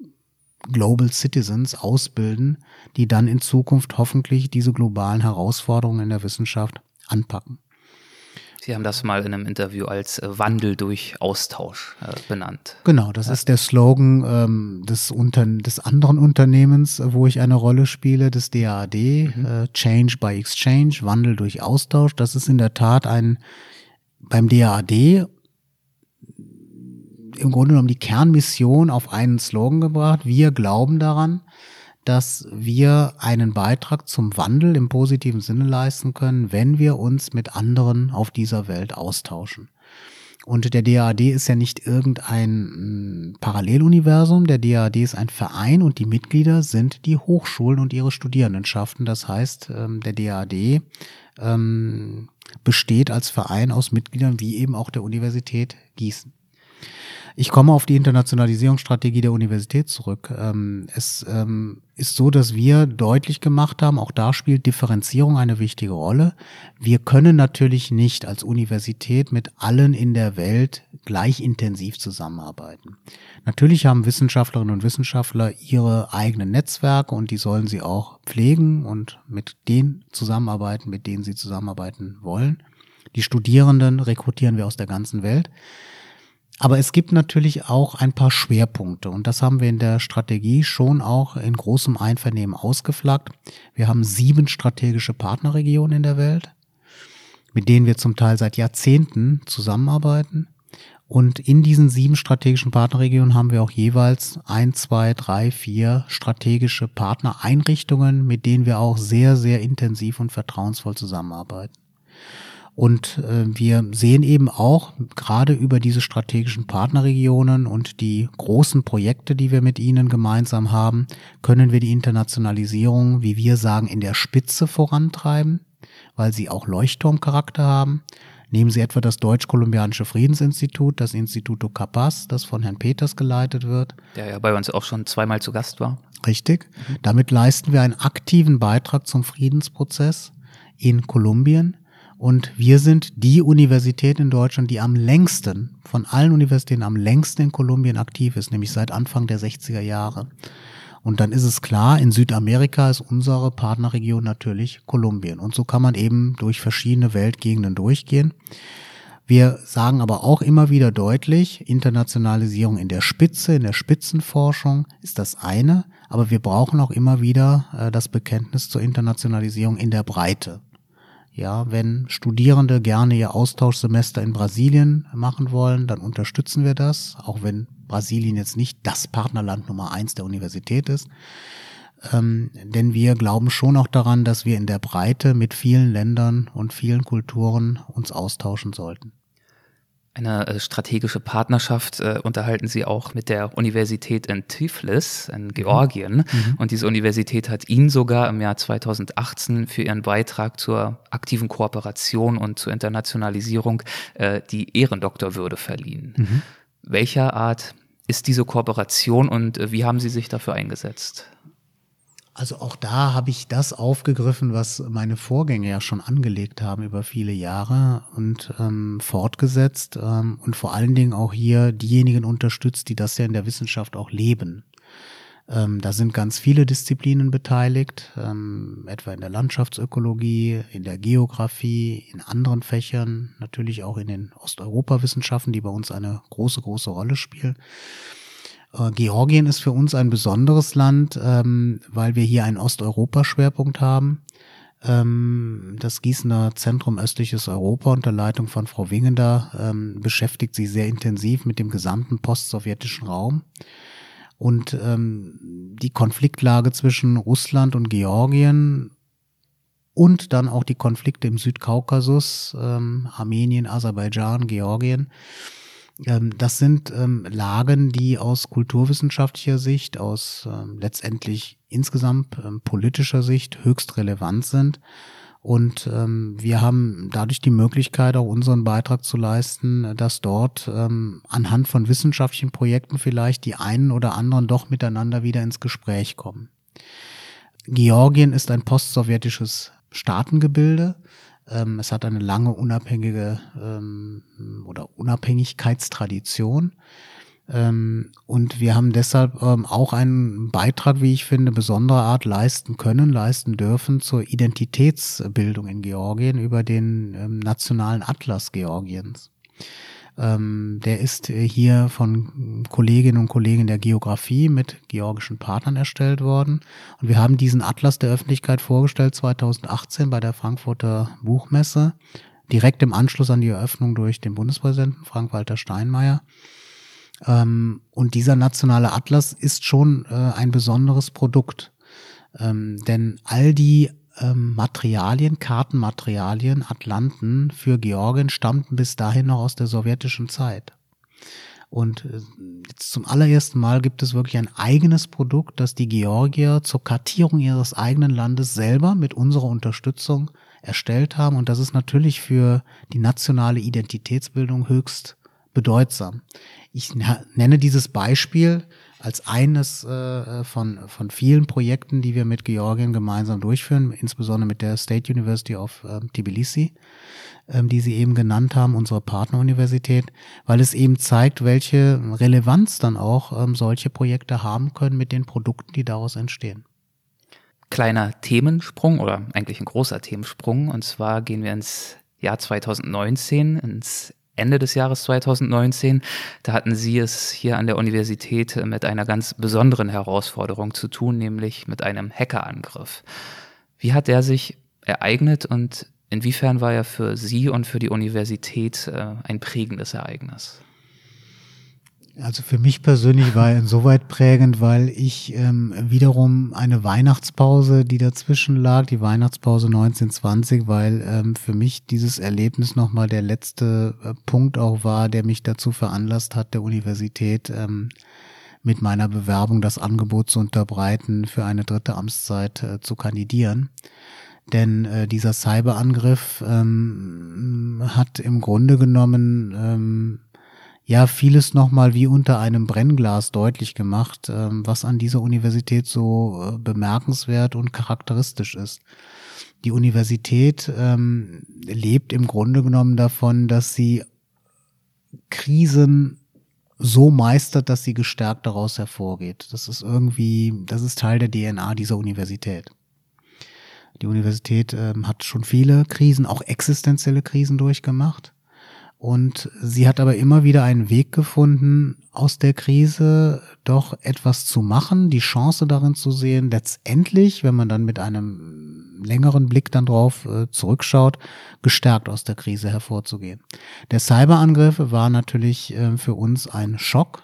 Global Citizens ausbilden, die dann in Zukunft hoffentlich diese globalen Herausforderungen in der Wissenschaft anpacken. Sie haben das mal in einem Interview als Wandel durch Austausch benannt. Genau, das ist der Slogan des anderen Unternehmens, wo ich eine Rolle spiele, des DAAD, Change by Exchange, Wandel durch Austausch. Das ist in der Tat beim DAAD im Grunde genommen die Kernmission auf einen Slogan gebracht. Wir glauben daran, dass wir einen Beitrag zum Wandel im positiven Sinne leisten können, wenn wir uns mit anderen auf dieser Welt austauschen. Und der DAAD ist ja nicht irgendein Paralleluniversum. Der DAAD ist ein Verein und die Mitglieder sind die Hochschulen und ihre Studierendenschaften. Das heißt, der DAAD besteht als Verein aus Mitgliedern wie eben auch der Universität Gießen. Ich komme auf die Internationalisierungsstrategie der Universität zurück. Es ist so, dass wir deutlich gemacht haben, auch da spielt Differenzierung eine wichtige Rolle. Wir können natürlich nicht als Universität mit allen in der Welt gleich intensiv zusammenarbeiten. Natürlich haben Wissenschaftlerinnen und Wissenschaftler ihre eigenen Netzwerke und die sollen sie auch pflegen und mit denen zusammenarbeiten, mit denen sie zusammenarbeiten wollen. Die Studierenden rekrutieren wir aus der ganzen Welt. Aber es gibt natürlich auch ein paar Schwerpunkte und das haben wir in der Strategie schon auch in großem Einvernehmen ausgeflaggt. Wir haben 7 strategische Partnerregionen in der Welt, mit denen wir zum Teil seit Jahrzehnten zusammenarbeiten. Und in diesen 7 strategischen Partnerregionen haben wir auch jeweils 1, 2, 3, 4 strategische Partnereinrichtungen, mit denen wir auch sehr, sehr intensiv und vertrauensvoll zusammenarbeiten. Und wir sehen eben auch, gerade über diese strategischen Partnerregionen und die großen Projekte, die wir mit ihnen gemeinsam haben, können wir die Internationalisierung, wie wir sagen, in der Spitze vorantreiben, weil sie auch Leuchtturmcharakter haben. Nehmen Sie etwa das Deutsch-Kolumbianische Friedensinstitut, das Instituto Capaz, das von Herrn Peters geleitet wird. Der ja bei uns auch schon zweimal zu Gast war. Richtig. Damit leisten wir einen aktiven Beitrag zum Friedensprozess in Kolumbien. Und wir sind die Universität in Deutschland, die am längsten, von allen Universitäten am längsten in Kolumbien aktiv ist, nämlich seit Anfang der 60er Jahre. Und dann ist es klar, in Südamerika ist unsere Partnerregion natürlich Kolumbien. Und so kann man eben durch verschiedene Weltgegenden durchgehen. Wir sagen aber auch immer wieder deutlich, Internationalisierung in der Spitze, in der Spitzenforschung ist das eine, aber wir brauchen auch immer wieder das Bekenntnis zur Internationalisierung in der Breite. Ja, wenn Studierende gerne ihr Austauschsemester in Brasilien machen wollen, dann unterstützen wir das, auch wenn Brasilien jetzt nicht das Partnerland Nummer 1 der Universität ist. Denn wir glauben schon auch daran, dass wir in der Breite mit vielen Ländern und vielen Kulturen uns austauschen sollten. Eine strategische Partnerschaft unterhalten Sie auch mit der Universität in Tiflis in Georgien. Und diese Universität hat Ihnen sogar im Jahr 2018 für Ihren Beitrag zur aktiven Kooperation und zur Internationalisierung die Ehrendoktorwürde verliehen. Welcher Art ist diese Kooperation und wie haben Sie sich dafür eingesetzt? Also auch da habe ich das aufgegriffen, was meine Vorgänger ja schon angelegt haben über viele Jahre und fortgesetzt und vor allen Dingen auch hier diejenigen unterstützt, die das ja in der Wissenschaft auch leben. Da sind ganz viele Disziplinen beteiligt, etwa in der Landschaftsökologie, in der Geografie, in anderen Fächern, natürlich auch in den Osteuropawissenschaften, die bei uns eine große, große Rolle spielen. Georgien ist für uns ein besonderes Land, weil wir hier einen Osteuropa-Schwerpunkt haben. Das Gießener Zentrum Östliches Europa unter Leitung von Frau Wingender beschäftigt sich sehr intensiv mit dem gesamten postsowjetischen Raum. Und die Konfliktlage zwischen Russland und Georgien und dann auch die Konflikte im Südkaukasus, Armenien, Aserbaidschan, Georgien, das sind Lagen, die aus kulturwissenschaftlicher Sicht, aus letztendlich insgesamt politischer Sicht höchst relevant sind. Und wir haben dadurch die Möglichkeit, auch unseren Beitrag zu leisten, dass dort anhand von wissenschaftlichen Projekten vielleicht die einen oder anderen doch miteinander wieder ins Gespräch kommen. Georgien ist ein postsowjetisches Staatengebilde. Es hat eine lange unabhängige oder Unabhängigkeitstradition. Und wir haben deshalb auch einen Beitrag, wie ich finde, besonderer Art leisten dürfen zur Identitätsbildung in Georgien über den nationalen Atlas Georgiens. Der ist hier von Kolleginnen und Kollegen der Geografie mit georgischen Partnern erstellt worden. Und wir haben diesen Atlas der Öffentlichkeit vorgestellt 2018 bei der Frankfurter Buchmesse, direkt im Anschluss an die Eröffnung durch den Bundespräsidenten Frank-Walter Steinmeier. Und dieser nationale Atlas ist schon ein besonderes Produkt. Denn all die Kartenmaterialien, Atlanten für Georgien stammten bis dahin noch aus der sowjetischen Zeit. Und jetzt zum allerersten Mal gibt es wirklich ein eigenes Produkt, das die Georgier zur Kartierung ihres eigenen Landes selber mit unserer Unterstützung erstellt haben. Und das ist natürlich für die nationale Identitätsbildung höchst bedeutsam. Ich nenne dieses Beispiel als eines von vielen Projekten, die wir mit Georgien gemeinsam durchführen, insbesondere mit der State University of Tbilisi, die Sie eben genannt haben, unsere Partneruniversität, weil es eben zeigt, welche Relevanz dann auch solche Projekte haben können mit den Produkten, die daraus entstehen. Kleiner Themensprung oder eigentlich ein großer Themensprung, und zwar gehen wir ins Jahr 2019, ins Ende des Jahres 2019. Da hatten Sie es hier an der Universität mit einer ganz besonderen Herausforderung zu tun, nämlich mit einem Hackerangriff. Wie hat der sich ereignet und inwiefern war er für Sie und für die Universität ein prägendes Ereignis? Also für mich persönlich war er insoweit prägend, weil ich wiederum eine Weihnachtspause, die dazwischen lag, die Weihnachtspause 1920, weil für mich dieses Erlebnis nochmal der letzte Punkt auch war, der mich dazu veranlasst hat, der Universität mit meiner Bewerbung das Angebot zu unterbreiten, für eine dritte Amtszeit zu kandidieren. Denn dieser Cyberangriff hat im Grunde genommen vieles nochmal wie unter einem Brennglas deutlich gemacht, was an dieser Universität so bemerkenswert und charakteristisch ist. Die Universität lebt im Grunde genommen davon, dass sie Krisen so meistert, dass sie gestärkt daraus hervorgeht. Das ist Teil der DNA dieser Universität. Die Universität hat schon viele Krisen, auch existenzielle Krisen durchgemacht. Und sie hat aber immer wieder einen Weg gefunden, aus der Krise doch etwas zu machen, die Chance darin zu sehen, letztendlich, wenn man dann mit einem längeren Blick dann drauf zurückschaut, gestärkt aus der Krise hervorzugehen. Der Cyberangriff war natürlich für uns ein Schock.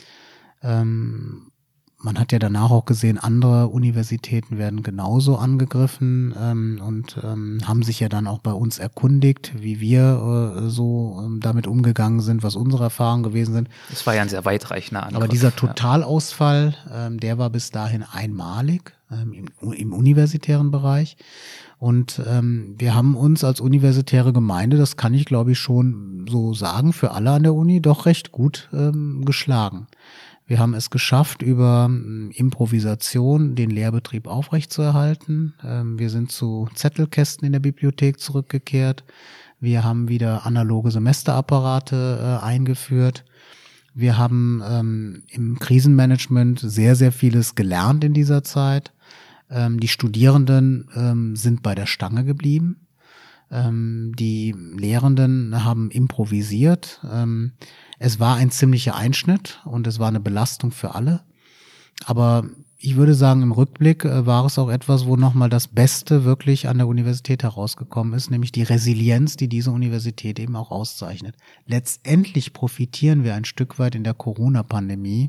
Man hat ja danach auch gesehen, andere Universitäten werden genauso angegriffen und haben sich ja dann auch bei uns erkundigt, wie wir damit umgegangen sind, was unsere Erfahrungen gewesen sind. Das war ja ein sehr weitreichender Angriff. Aber dieser Totalausfall, der war bis dahin einmalig im universitären Bereich. Und wir haben uns als universitäre Gemeinde, das kann ich glaube ich schon so sagen, für alle an der Uni doch recht gut geschlagen. Wir haben es geschafft, über Improvisation den Lehrbetrieb aufrechtzuerhalten. Wir sind zu Zettelkästen in der Bibliothek zurückgekehrt. Wir haben wieder analoge Semesterapparate eingeführt. Wir haben im Krisenmanagement sehr, sehr vieles gelernt in dieser Zeit. Die Studierenden sind bei der Stange geblieben. Die Lehrenden haben improvisiert. Es war ein ziemlicher Einschnitt und es war eine Belastung für alle. Aber ich würde sagen, im Rückblick war es auch etwas, wo nochmal das Beste wirklich an der Universität herausgekommen ist, nämlich die Resilienz, die diese Universität eben auch auszeichnet. Letztendlich profitieren wir ein Stück weit in der Corona-Pandemie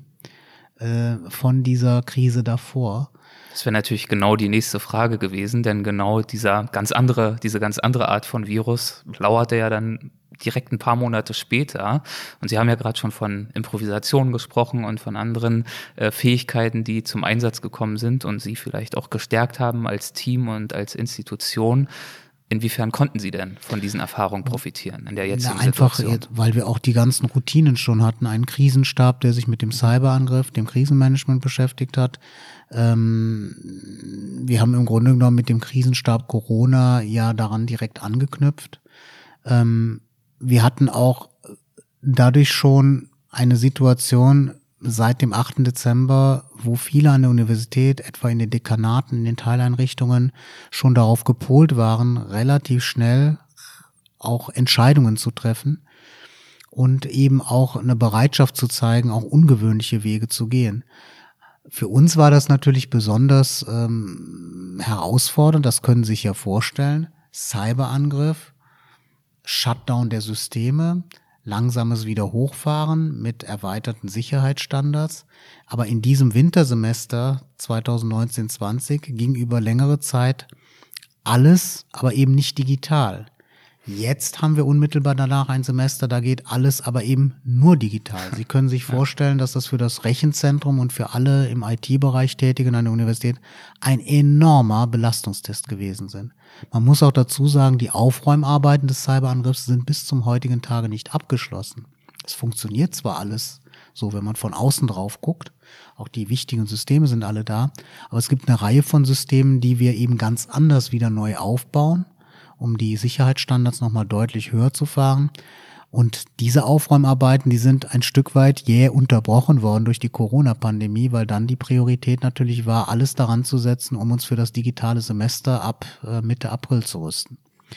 von dieser Krise davor. Das wäre natürlich genau die nächste Frage gewesen, denn genau diese ganz andere Art von Virus lauerte ja dann direkt ein paar Monate später. Und Sie haben ja gerade schon von Improvisation gesprochen und von anderen Fähigkeiten, die zum Einsatz gekommen sind und Sie vielleicht auch gestärkt haben als Team und als Institution. Inwiefern konnten Sie denn von diesen Erfahrungen profitieren in der jetzigen Situation? Einfach, weil wir auch die ganzen Routinen schon hatten. Einen Krisenstab, der sich mit dem Cyberangriff, dem Krisenmanagement beschäftigt hat. Wir haben im Grunde genommen mit dem Krisenstab Corona ja daran direkt angeknüpft. Wir hatten auch dadurch schon eine Situation seit dem 8. Dezember, wo viele an der Universität, etwa in den Dekanaten, in den Teileinrichtungen, schon darauf gepolt waren, relativ schnell auch Entscheidungen zu treffen und eben auch eine Bereitschaft zu zeigen, auch ungewöhnliche Wege zu gehen. Für uns war das natürlich besonders herausfordernd, das können Sie sich ja vorstellen. Cyberangriff, Shutdown der Systeme, langsames Wiederhochfahren mit erweiterten Sicherheitsstandards. Aber in diesem Wintersemester 2019/20 ging über längere Zeit alles, aber eben nicht digital. Jetzt haben wir unmittelbar danach ein Semester, da geht alles aber eben nur digital. Sie können sich vorstellen, dass das für das Rechenzentrum und für alle im IT-Bereich Tätigen an der Universität ein enormer Belastungstest gewesen sind. Man muss auch dazu sagen, die Aufräumarbeiten des Cyberangriffs sind bis zum heutigen Tage nicht abgeschlossen. Es funktioniert zwar alles so, wenn man von außen drauf guckt, auch die wichtigen Systeme sind alle da, aber es gibt eine Reihe von Systemen, die wir eben ganz anders wieder neu aufbauen, um die Sicherheitsstandards nochmal deutlich höher zu fahren. Und diese Aufräumarbeiten, die sind ein Stück weit jäh unterbrochen worden durch die Corona-Pandemie, weil dann die Priorität natürlich war, alles daran zu setzen, um uns für das digitale Semester ab Mitte April zu rüsten.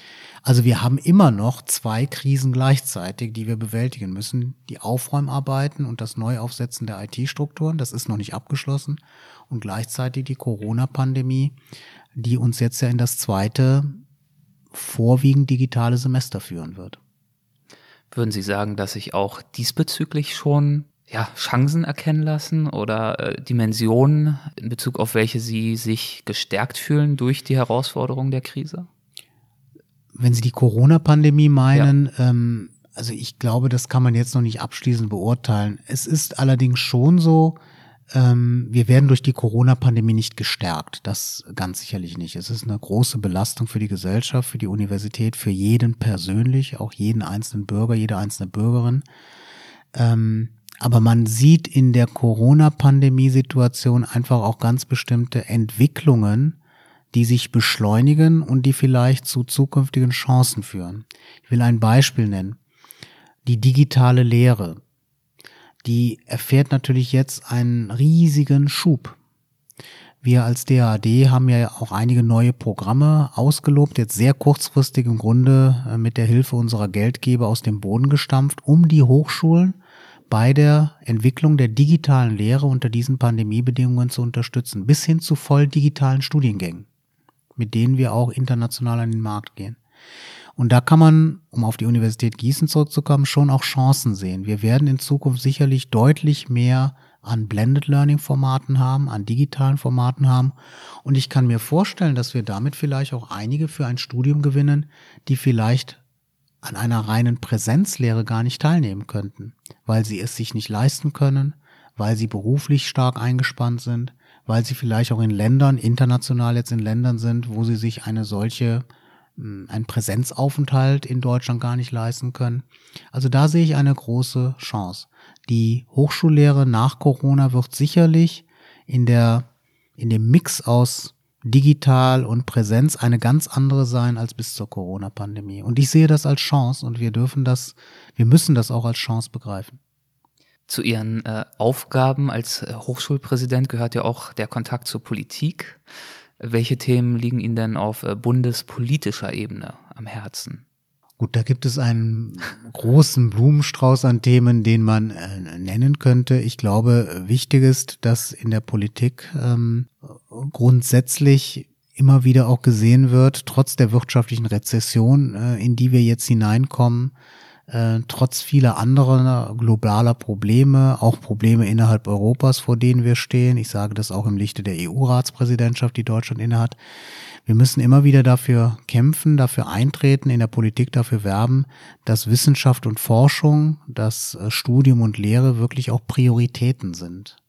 Also wir haben immer noch 2 Krisen gleichzeitig, die wir bewältigen müssen. Die Aufräumarbeiten und das Neuaufsetzen der IT-Strukturen, das ist noch nicht abgeschlossen. Und gleichzeitig die Corona-Pandemie, die uns jetzt ja in das zweite, vorwiegend digitale Semester führen wird. Würden Sie sagen, dass sich auch diesbezüglich schon Chancen erkennen lassen oder Dimensionen, in Bezug auf welche Sie sich gestärkt fühlen durch die Herausforderungen der Krise? Wenn Sie die Corona-Pandemie meinen, also ich glaube, das kann man jetzt noch nicht abschließend beurteilen. Es ist allerdings schon so, wir werden durch die Corona-Pandemie nicht gestärkt. Das ganz sicherlich nicht. Es ist eine große Belastung für die Gesellschaft, für die Universität, für jeden persönlich, auch jeden einzelnen Bürger, jede einzelne Bürgerin. Aber man sieht in der Corona-Pandemie-Situation einfach auch ganz bestimmte Entwicklungen, die sich beschleunigen und die vielleicht zu zukünftigen Chancen führen. Ich will ein Beispiel nennen. Die digitale Lehre, die erfährt natürlich jetzt einen riesigen Schub. Wir als DAAD haben ja auch einige neue Programme ausgelobt, jetzt sehr kurzfristig im Grunde mit der Hilfe unserer Geldgeber aus dem Boden gestampft, um die Hochschulen bei der Entwicklung der digitalen Lehre unter diesen Pandemiebedingungen zu unterstützen, bis hin zu voll digitalen Studiengängen, mit denen wir auch international an den Markt gehen. Und da kann man, um auf die Universität Gießen zurückzukommen, schon auch Chancen sehen. Wir werden in Zukunft sicherlich deutlich mehr an Blended Learning Formaten haben, an digitalen Formaten haben. Und ich kann mir vorstellen, dass wir damit vielleicht auch einige für ein Studium gewinnen, die vielleicht an einer reinen Präsenzlehre gar nicht teilnehmen könnten, weil sie es sich nicht leisten können, weil sie beruflich stark eingespannt sind, weil sie vielleicht auch in Ländern, international jetzt in Ländern sind, wo sie sich einen Präsenzaufenthalt in Deutschland gar nicht leisten können. Also da sehe ich eine große Chance. Die Hochschullehre nach Corona wird sicherlich in dem Mix aus digital und Präsenz eine ganz andere sein als bis zur Corona-Pandemie. Und ich sehe das als Chance und wir müssen das auch als Chance begreifen. Zu Ihren Aufgaben als Hochschulpräsident gehört ja auch der Kontakt zur Politik. Welche Themen liegen Ihnen denn auf bundespolitischer Ebene am Herzen? Gut, da gibt es einen großen Blumenstrauß an Themen, den man nennen könnte. Ich glaube, wichtig ist, dass in der Politik grundsätzlich immer wieder auch gesehen wird, trotz der wirtschaftlichen Rezession, in die wir jetzt hineinkommen, trotz vieler anderer globaler Probleme, auch Probleme innerhalb Europas, vor denen wir stehen. Ich sage das auch im Lichte der EU-Ratspräsidentschaft, die Deutschland innehat. Wir müssen immer wieder dafür kämpfen, dafür eintreten, in der Politik dafür werben, dass Wissenschaft und Forschung, dass Studium und Lehre wirklich auch Prioritäten sind.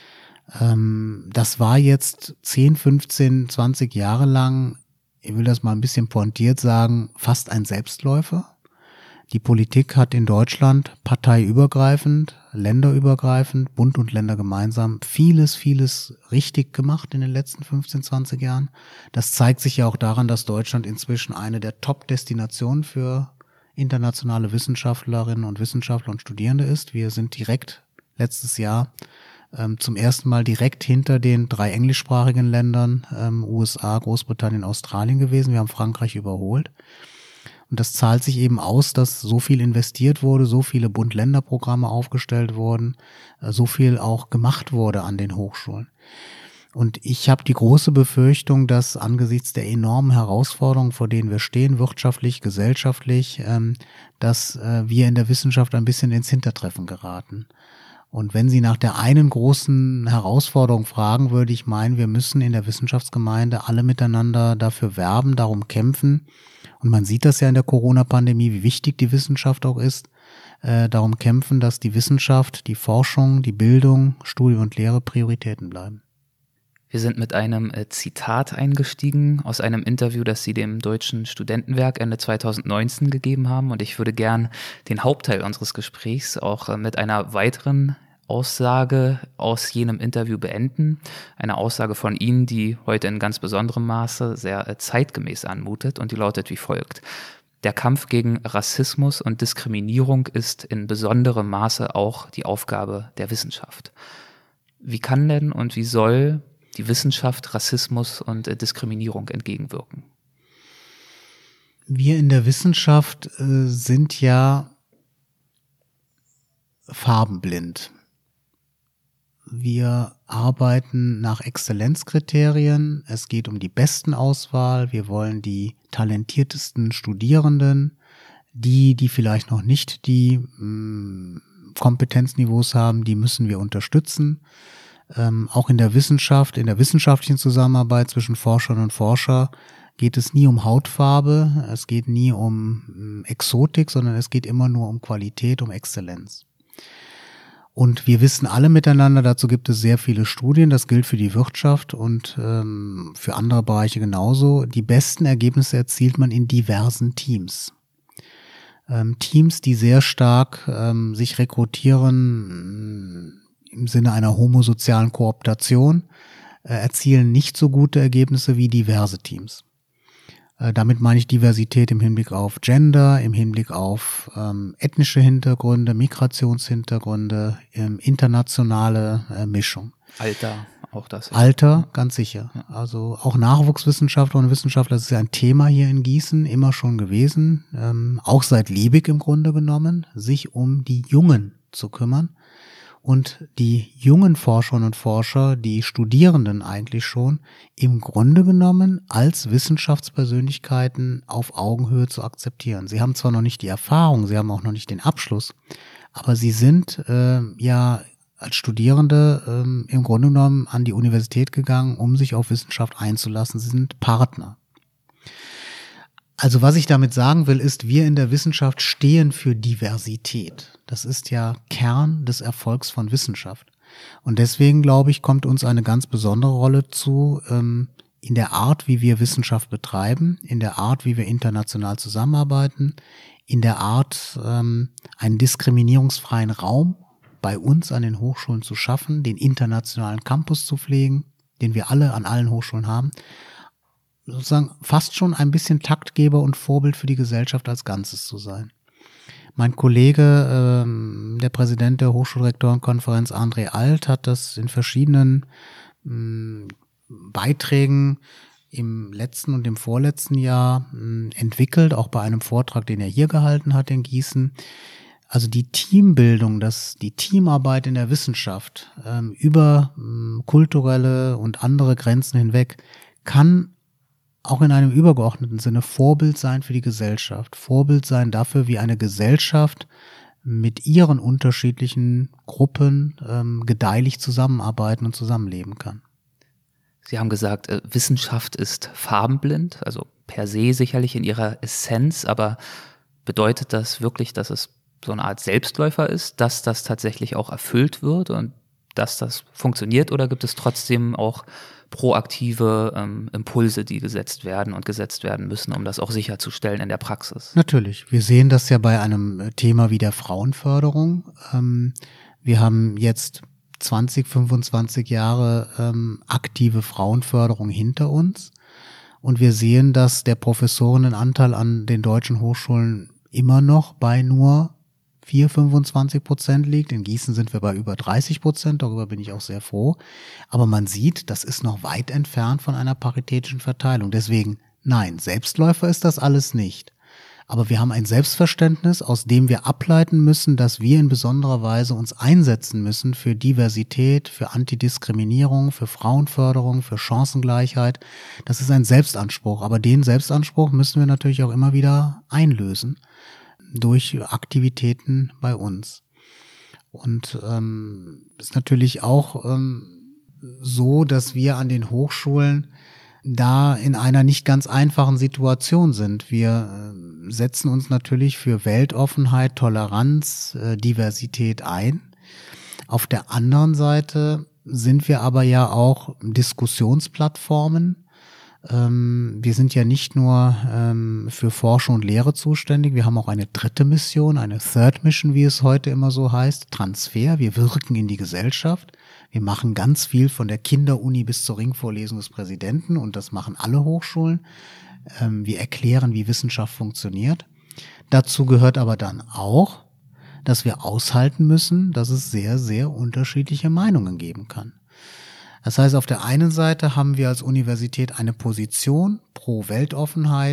Das war jetzt 10, 15, 20 Jahre lang, ich will das mal ein bisschen pointiert sagen, fast ein Selbstläufer. Die Politik hat in Deutschland parteiübergreifend, länderübergreifend, Bund und Länder gemeinsam vieles richtig gemacht in den letzten 15, 20 Jahren. Das zeigt sich ja auch daran, dass Deutschland inzwischen eine der Top-Destinationen für internationale Wissenschaftlerinnen und Wissenschaftler und Studierende ist. Wir sind direkt letztes Jahr zum ersten Mal direkt hinter den 3 englischsprachigen Ländern, USA, Großbritannien, Australien gewesen. Wir haben Frankreich überholt. Und das zahlt sich eben aus, dass so viel investiert wurde, so viele Bund-Länder-Programme aufgestellt wurden, so viel auch gemacht wurde an den Hochschulen. Und ich habe die große Befürchtung, dass angesichts der enormen Herausforderungen, vor denen wir stehen, wirtschaftlich, gesellschaftlich, dass wir in der Wissenschaft ein bisschen ins Hintertreffen geraten. Und wenn Sie nach der einen großen Herausforderung fragen, würde ich meinen, wir müssen in der Wissenschaftsgemeinde alle miteinander dafür werben, darum kämpfen. Und man sieht das ja in der Corona-Pandemie, wie wichtig die Wissenschaft auch ist, darum kämpfen, dass die Wissenschaft, die Forschung, die Bildung, Studium und Lehre Prioritäten bleiben. Wir sind mit einem Zitat eingestiegen aus einem Interview, das Sie dem Deutschen Studentenwerk Ende 2019 gegeben haben. Und ich würde gern den Hauptteil unseres Gesprächs auch mit einer weiteren Aussage aus jenem Interview beenden. Eine Aussage von Ihnen, die heute in ganz besonderem Maße sehr zeitgemäß anmutet und die lautet wie folgt: Der Kampf gegen Rassismus und Diskriminierung ist in besonderem Maße auch die Aufgabe der Wissenschaft. Wie kann denn und wie soll die Wissenschaft Rassismus und Diskriminierung entgegenwirken? Wir in der Wissenschaft sind ja farbenblind. Wir arbeiten nach Exzellenzkriterien. Es geht um die Bestenauswahl. Wir wollen die talentiertesten Studierenden, die vielleicht noch nicht die Kompetenzniveaus haben, die müssen wir unterstützen. Auch in der Wissenschaft, in der wissenschaftlichen Zusammenarbeit zwischen Forschern und Forscher geht es nie um Hautfarbe, es geht nie um Exotik, sondern es geht immer nur um Qualität, um Exzellenz. Und wir wissen alle miteinander, dazu gibt es sehr viele Studien, das gilt für die Wirtschaft und für andere Bereiche genauso. Die besten Ergebnisse erzielt man in diversen Teams. Teams, die sehr stark sich rekrutieren im Sinne einer homosozialen Kooptation, erzielen nicht so gute Ergebnisse wie diverse Teams. Damit meine ich Diversität im Hinblick auf Gender, im Hinblick auf ethnische Hintergründe, Migrationshintergründe, internationale Mischung. Alter, auch das. Alter, ganz sicher. Ja. Also auch Nachwuchswissenschaftler und Wissenschaftler, das ist ja ein Thema hier in Gießen, immer schon gewesen, auch seit Liebig im Grunde genommen, sich um die Jungen zu kümmern. Und die jungen Forscherinnen und Forscher, die Studierenden eigentlich schon, im Grunde genommen als Wissenschaftspersönlichkeiten auf Augenhöhe zu akzeptieren. Sie haben zwar noch nicht die Erfahrung, sie haben auch noch nicht den Abschluss, aber sie sind ja als Studierende im Grunde genommen an die Universität gegangen, um sich auf Wissenschaft einzulassen. Sie sind Partner. Also was ich damit sagen will, ist, wir in der Wissenschaft stehen für Diversität. Das ist ja Kern des Erfolgs von Wissenschaft. Und deswegen, glaube ich, kommt uns eine ganz besondere Rolle zu in der Art, wie wir Wissenschaft betreiben, in der Art, wie wir international zusammenarbeiten, in der Art, einen diskriminierungsfreien Raum bei uns an den Hochschulen zu schaffen, den internationalen Campus zu pflegen, den wir alle an allen Hochschulen haben. Sozusagen fast schon ein bisschen Taktgeber und Vorbild für die Gesellschaft als Ganzes zu sein. Mein Kollege, der Präsident der Hochschulrektorenkonferenz, André Alt, hat das in verschiedenen Beiträgen im letzten und im vorletzten Jahr entwickelt, auch bei einem Vortrag, den er hier gehalten hat in Gießen. Also die Teambildung, die Teamarbeit in der Wissenschaft über kulturelle und andere Grenzen hinweg kann auch in einem übergeordneten Sinne Vorbild sein für die Gesellschaft. Vorbild sein dafür, wie eine Gesellschaft mit ihren unterschiedlichen Gruppen gedeihlich zusammenarbeiten und zusammenleben kann. Sie haben gesagt, Wissenschaft ist farbenblind, also per se sicherlich in ihrer Essenz, aber bedeutet das wirklich, dass es so eine Art Selbstläufer ist, dass das tatsächlich auch erfüllt wird und dass das funktioniert, oder gibt es trotzdem auch proaktive Impulse, die gesetzt werden müssen, um das auch sicherzustellen in der Praxis? Natürlich. Wir sehen das ja bei einem Thema wie der Frauenförderung. Wir haben jetzt 20, 25 Jahre aktive Frauenförderung hinter uns. Und wir sehen, dass der Professorinnenanteil an den deutschen Hochschulen immer noch bei nur 25% liegt. In Gießen sind wir bei über 30%, darüber bin ich auch sehr froh. Aber man sieht, das ist noch weit entfernt von einer paritätischen Verteilung. Deswegen, nein, Selbstläufer ist das alles nicht. Aber wir haben ein Selbstverständnis, aus dem wir ableiten müssen, dass wir in besonderer Weise uns einsetzen müssen für Diversität, für Antidiskriminierung, für Frauenförderung, für Chancengleichheit. Das ist ein Selbstanspruch. Aber den Selbstanspruch müssen wir natürlich auch immer wieder einlösen durch Aktivitäten bei uns. Und ist natürlich auch so, dass wir an den Hochschulen da in einer nicht ganz einfachen Situation sind. Wir setzen uns natürlich für Weltoffenheit, Toleranz, Diversität ein. Auf der anderen Seite sind wir aber ja auch Diskussionsplattformen. Wir sind ja nicht nur für Forschung und Lehre zuständig, wir haben auch eine dritte Mission, eine Third Mission, wie es heute immer so heißt, Transfer. Wir wirken in die Gesellschaft. Wir machen ganz viel von der Kinderuni bis zur Ringvorlesung des Präsidenten und das machen alle Hochschulen. Wir erklären, wie Wissenschaft funktioniert. Dazu gehört aber dann auch, dass wir aushalten müssen, dass es sehr, sehr unterschiedliche Meinungen geben kann. Das heißt, auf der einen Seite haben wir als Universität eine Position pro Weltoffenheit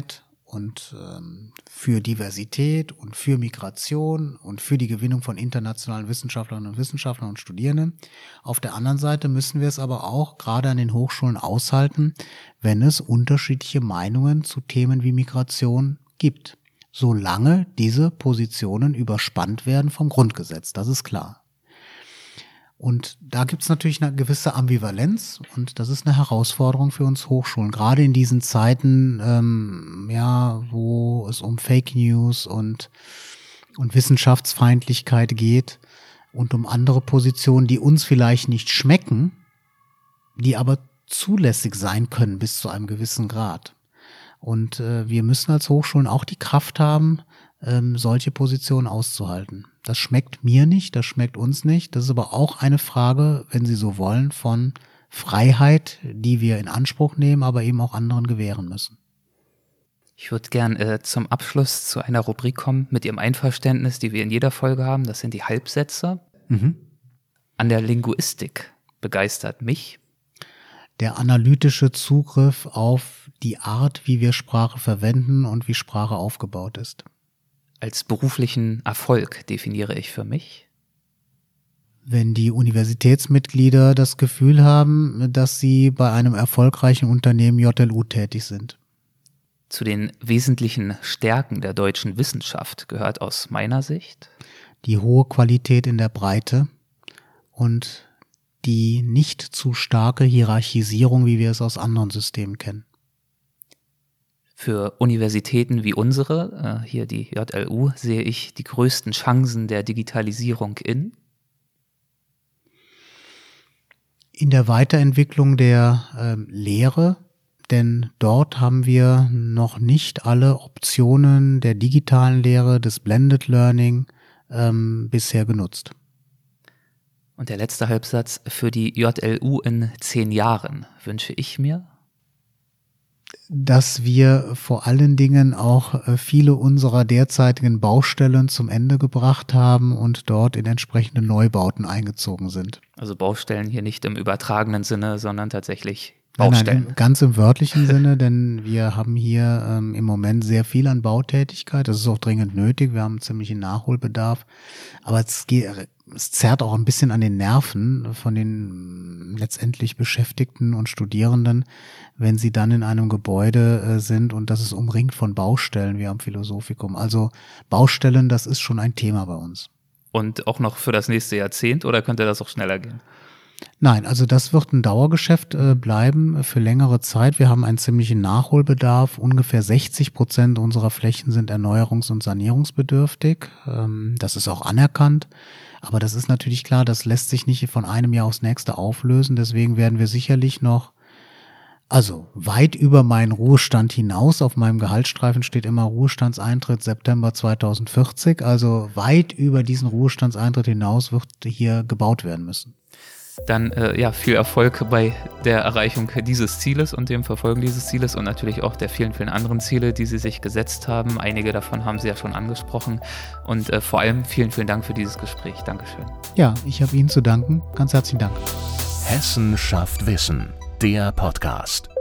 und für Diversität und für Migration und für die Gewinnung von internationalen Wissenschaftlerinnen und Wissenschaftlern und Studierenden. Auf der anderen Seite müssen wir es aber auch gerade an den Hochschulen aushalten, wenn es unterschiedliche Meinungen zu Themen wie Migration gibt, solange diese Positionen überspannt werden vom Grundgesetz, das ist klar. Und da gibt es natürlich eine gewisse Ambivalenz und das ist eine Herausforderung für uns Hochschulen, gerade in diesen Zeiten, wo es um Fake News und Wissenschaftsfeindlichkeit geht und um andere Positionen, die uns vielleicht nicht schmecken, die aber zulässig sein können bis zu einem gewissen Grad. Und wir müssen als Hochschulen auch die Kraft haben, solche Positionen auszuhalten. Das schmeckt mir nicht, das schmeckt uns nicht. Das ist aber auch eine Frage, wenn Sie so wollen, von Freiheit, die wir in Anspruch nehmen, aber eben auch anderen gewähren müssen. Ich würde gern zum Abschluss zu einer Rubrik kommen mit Ihrem Einverständnis, die wir in jeder Folge haben. Das sind die Halbsätze. An der Linguistik begeistert mich der analytische Zugriff auf die Art, wie wir Sprache verwenden und wie Sprache aufgebaut ist. Als beruflichen Erfolg definiere ich für mich, wenn die Universitätsmitglieder das Gefühl haben, dass sie bei einem erfolgreichen Unternehmen JLU tätig sind. Zu den wesentlichen Stärken der deutschen Wissenschaft gehört aus meiner Sicht die hohe Qualität in der Breite und die nicht zu starke Hierarchisierung, wie wir es aus anderen Systemen kennen. Für Universitäten wie unsere, hier die JLU, sehe ich die größten Chancen der Digitalisierung in der Weiterentwicklung der Lehre, denn dort haben wir noch nicht alle Optionen der digitalen Lehre, des Blended Learning bisher genutzt. Und der letzte Halbsatz: Für die JLU in 10 Jahren wünsche ich mir, dass wir vor allen Dingen auch viele unserer derzeitigen Baustellen zum Ende gebracht haben und dort in entsprechende Neubauten eingezogen sind. Also Baustellen hier nicht im übertragenen Sinne, sondern tatsächlich Baustellen. Nein, ganz im wörtlichen Sinne, denn wir haben hier im Moment sehr viel an Bautätigkeit. Das ist auch dringend nötig. Wir haben einen ziemlichen Nachholbedarf. Aber es zerrt auch ein bisschen an den Nerven von den letztendlich Beschäftigten und Studierenden, wenn sie dann in einem Gebäude sind und das ist umringt von Baustellen wie am Philosophikum. Also Baustellen, das ist schon ein Thema bei uns. Und auch noch für das nächste Jahrzehnt, oder könnte das auch schneller gehen? Nein, also das wird ein Dauergeschäft bleiben für längere Zeit. Wir haben einen ziemlichen Nachholbedarf. Ungefähr 60% unserer Flächen sind erneuerungs- und sanierungsbedürftig. Das ist auch anerkannt. Aber das ist natürlich klar, das lässt sich nicht von einem Jahr aufs nächste auflösen. Deswegen werden wir sicherlich noch, also weit über meinen Ruhestand hinaus, auf meinem Gehaltsstreifen steht immer Ruhestandseintritt September 2040. Also weit über diesen Ruhestandseintritt hinaus wird hier gebaut werden müssen. Dann viel Erfolg bei der Erreichung dieses Zieles und dem Verfolgen dieses Zieles und natürlich auch der vielen, vielen anderen Ziele, die Sie sich gesetzt haben. Einige davon haben Sie ja schon angesprochen und vor allem vielen, vielen Dank für dieses Gespräch. Dankeschön. Ja, ich habe Ihnen zu danken. Ganz herzlichen Dank. Hessen schafft Wissen, der Podcast.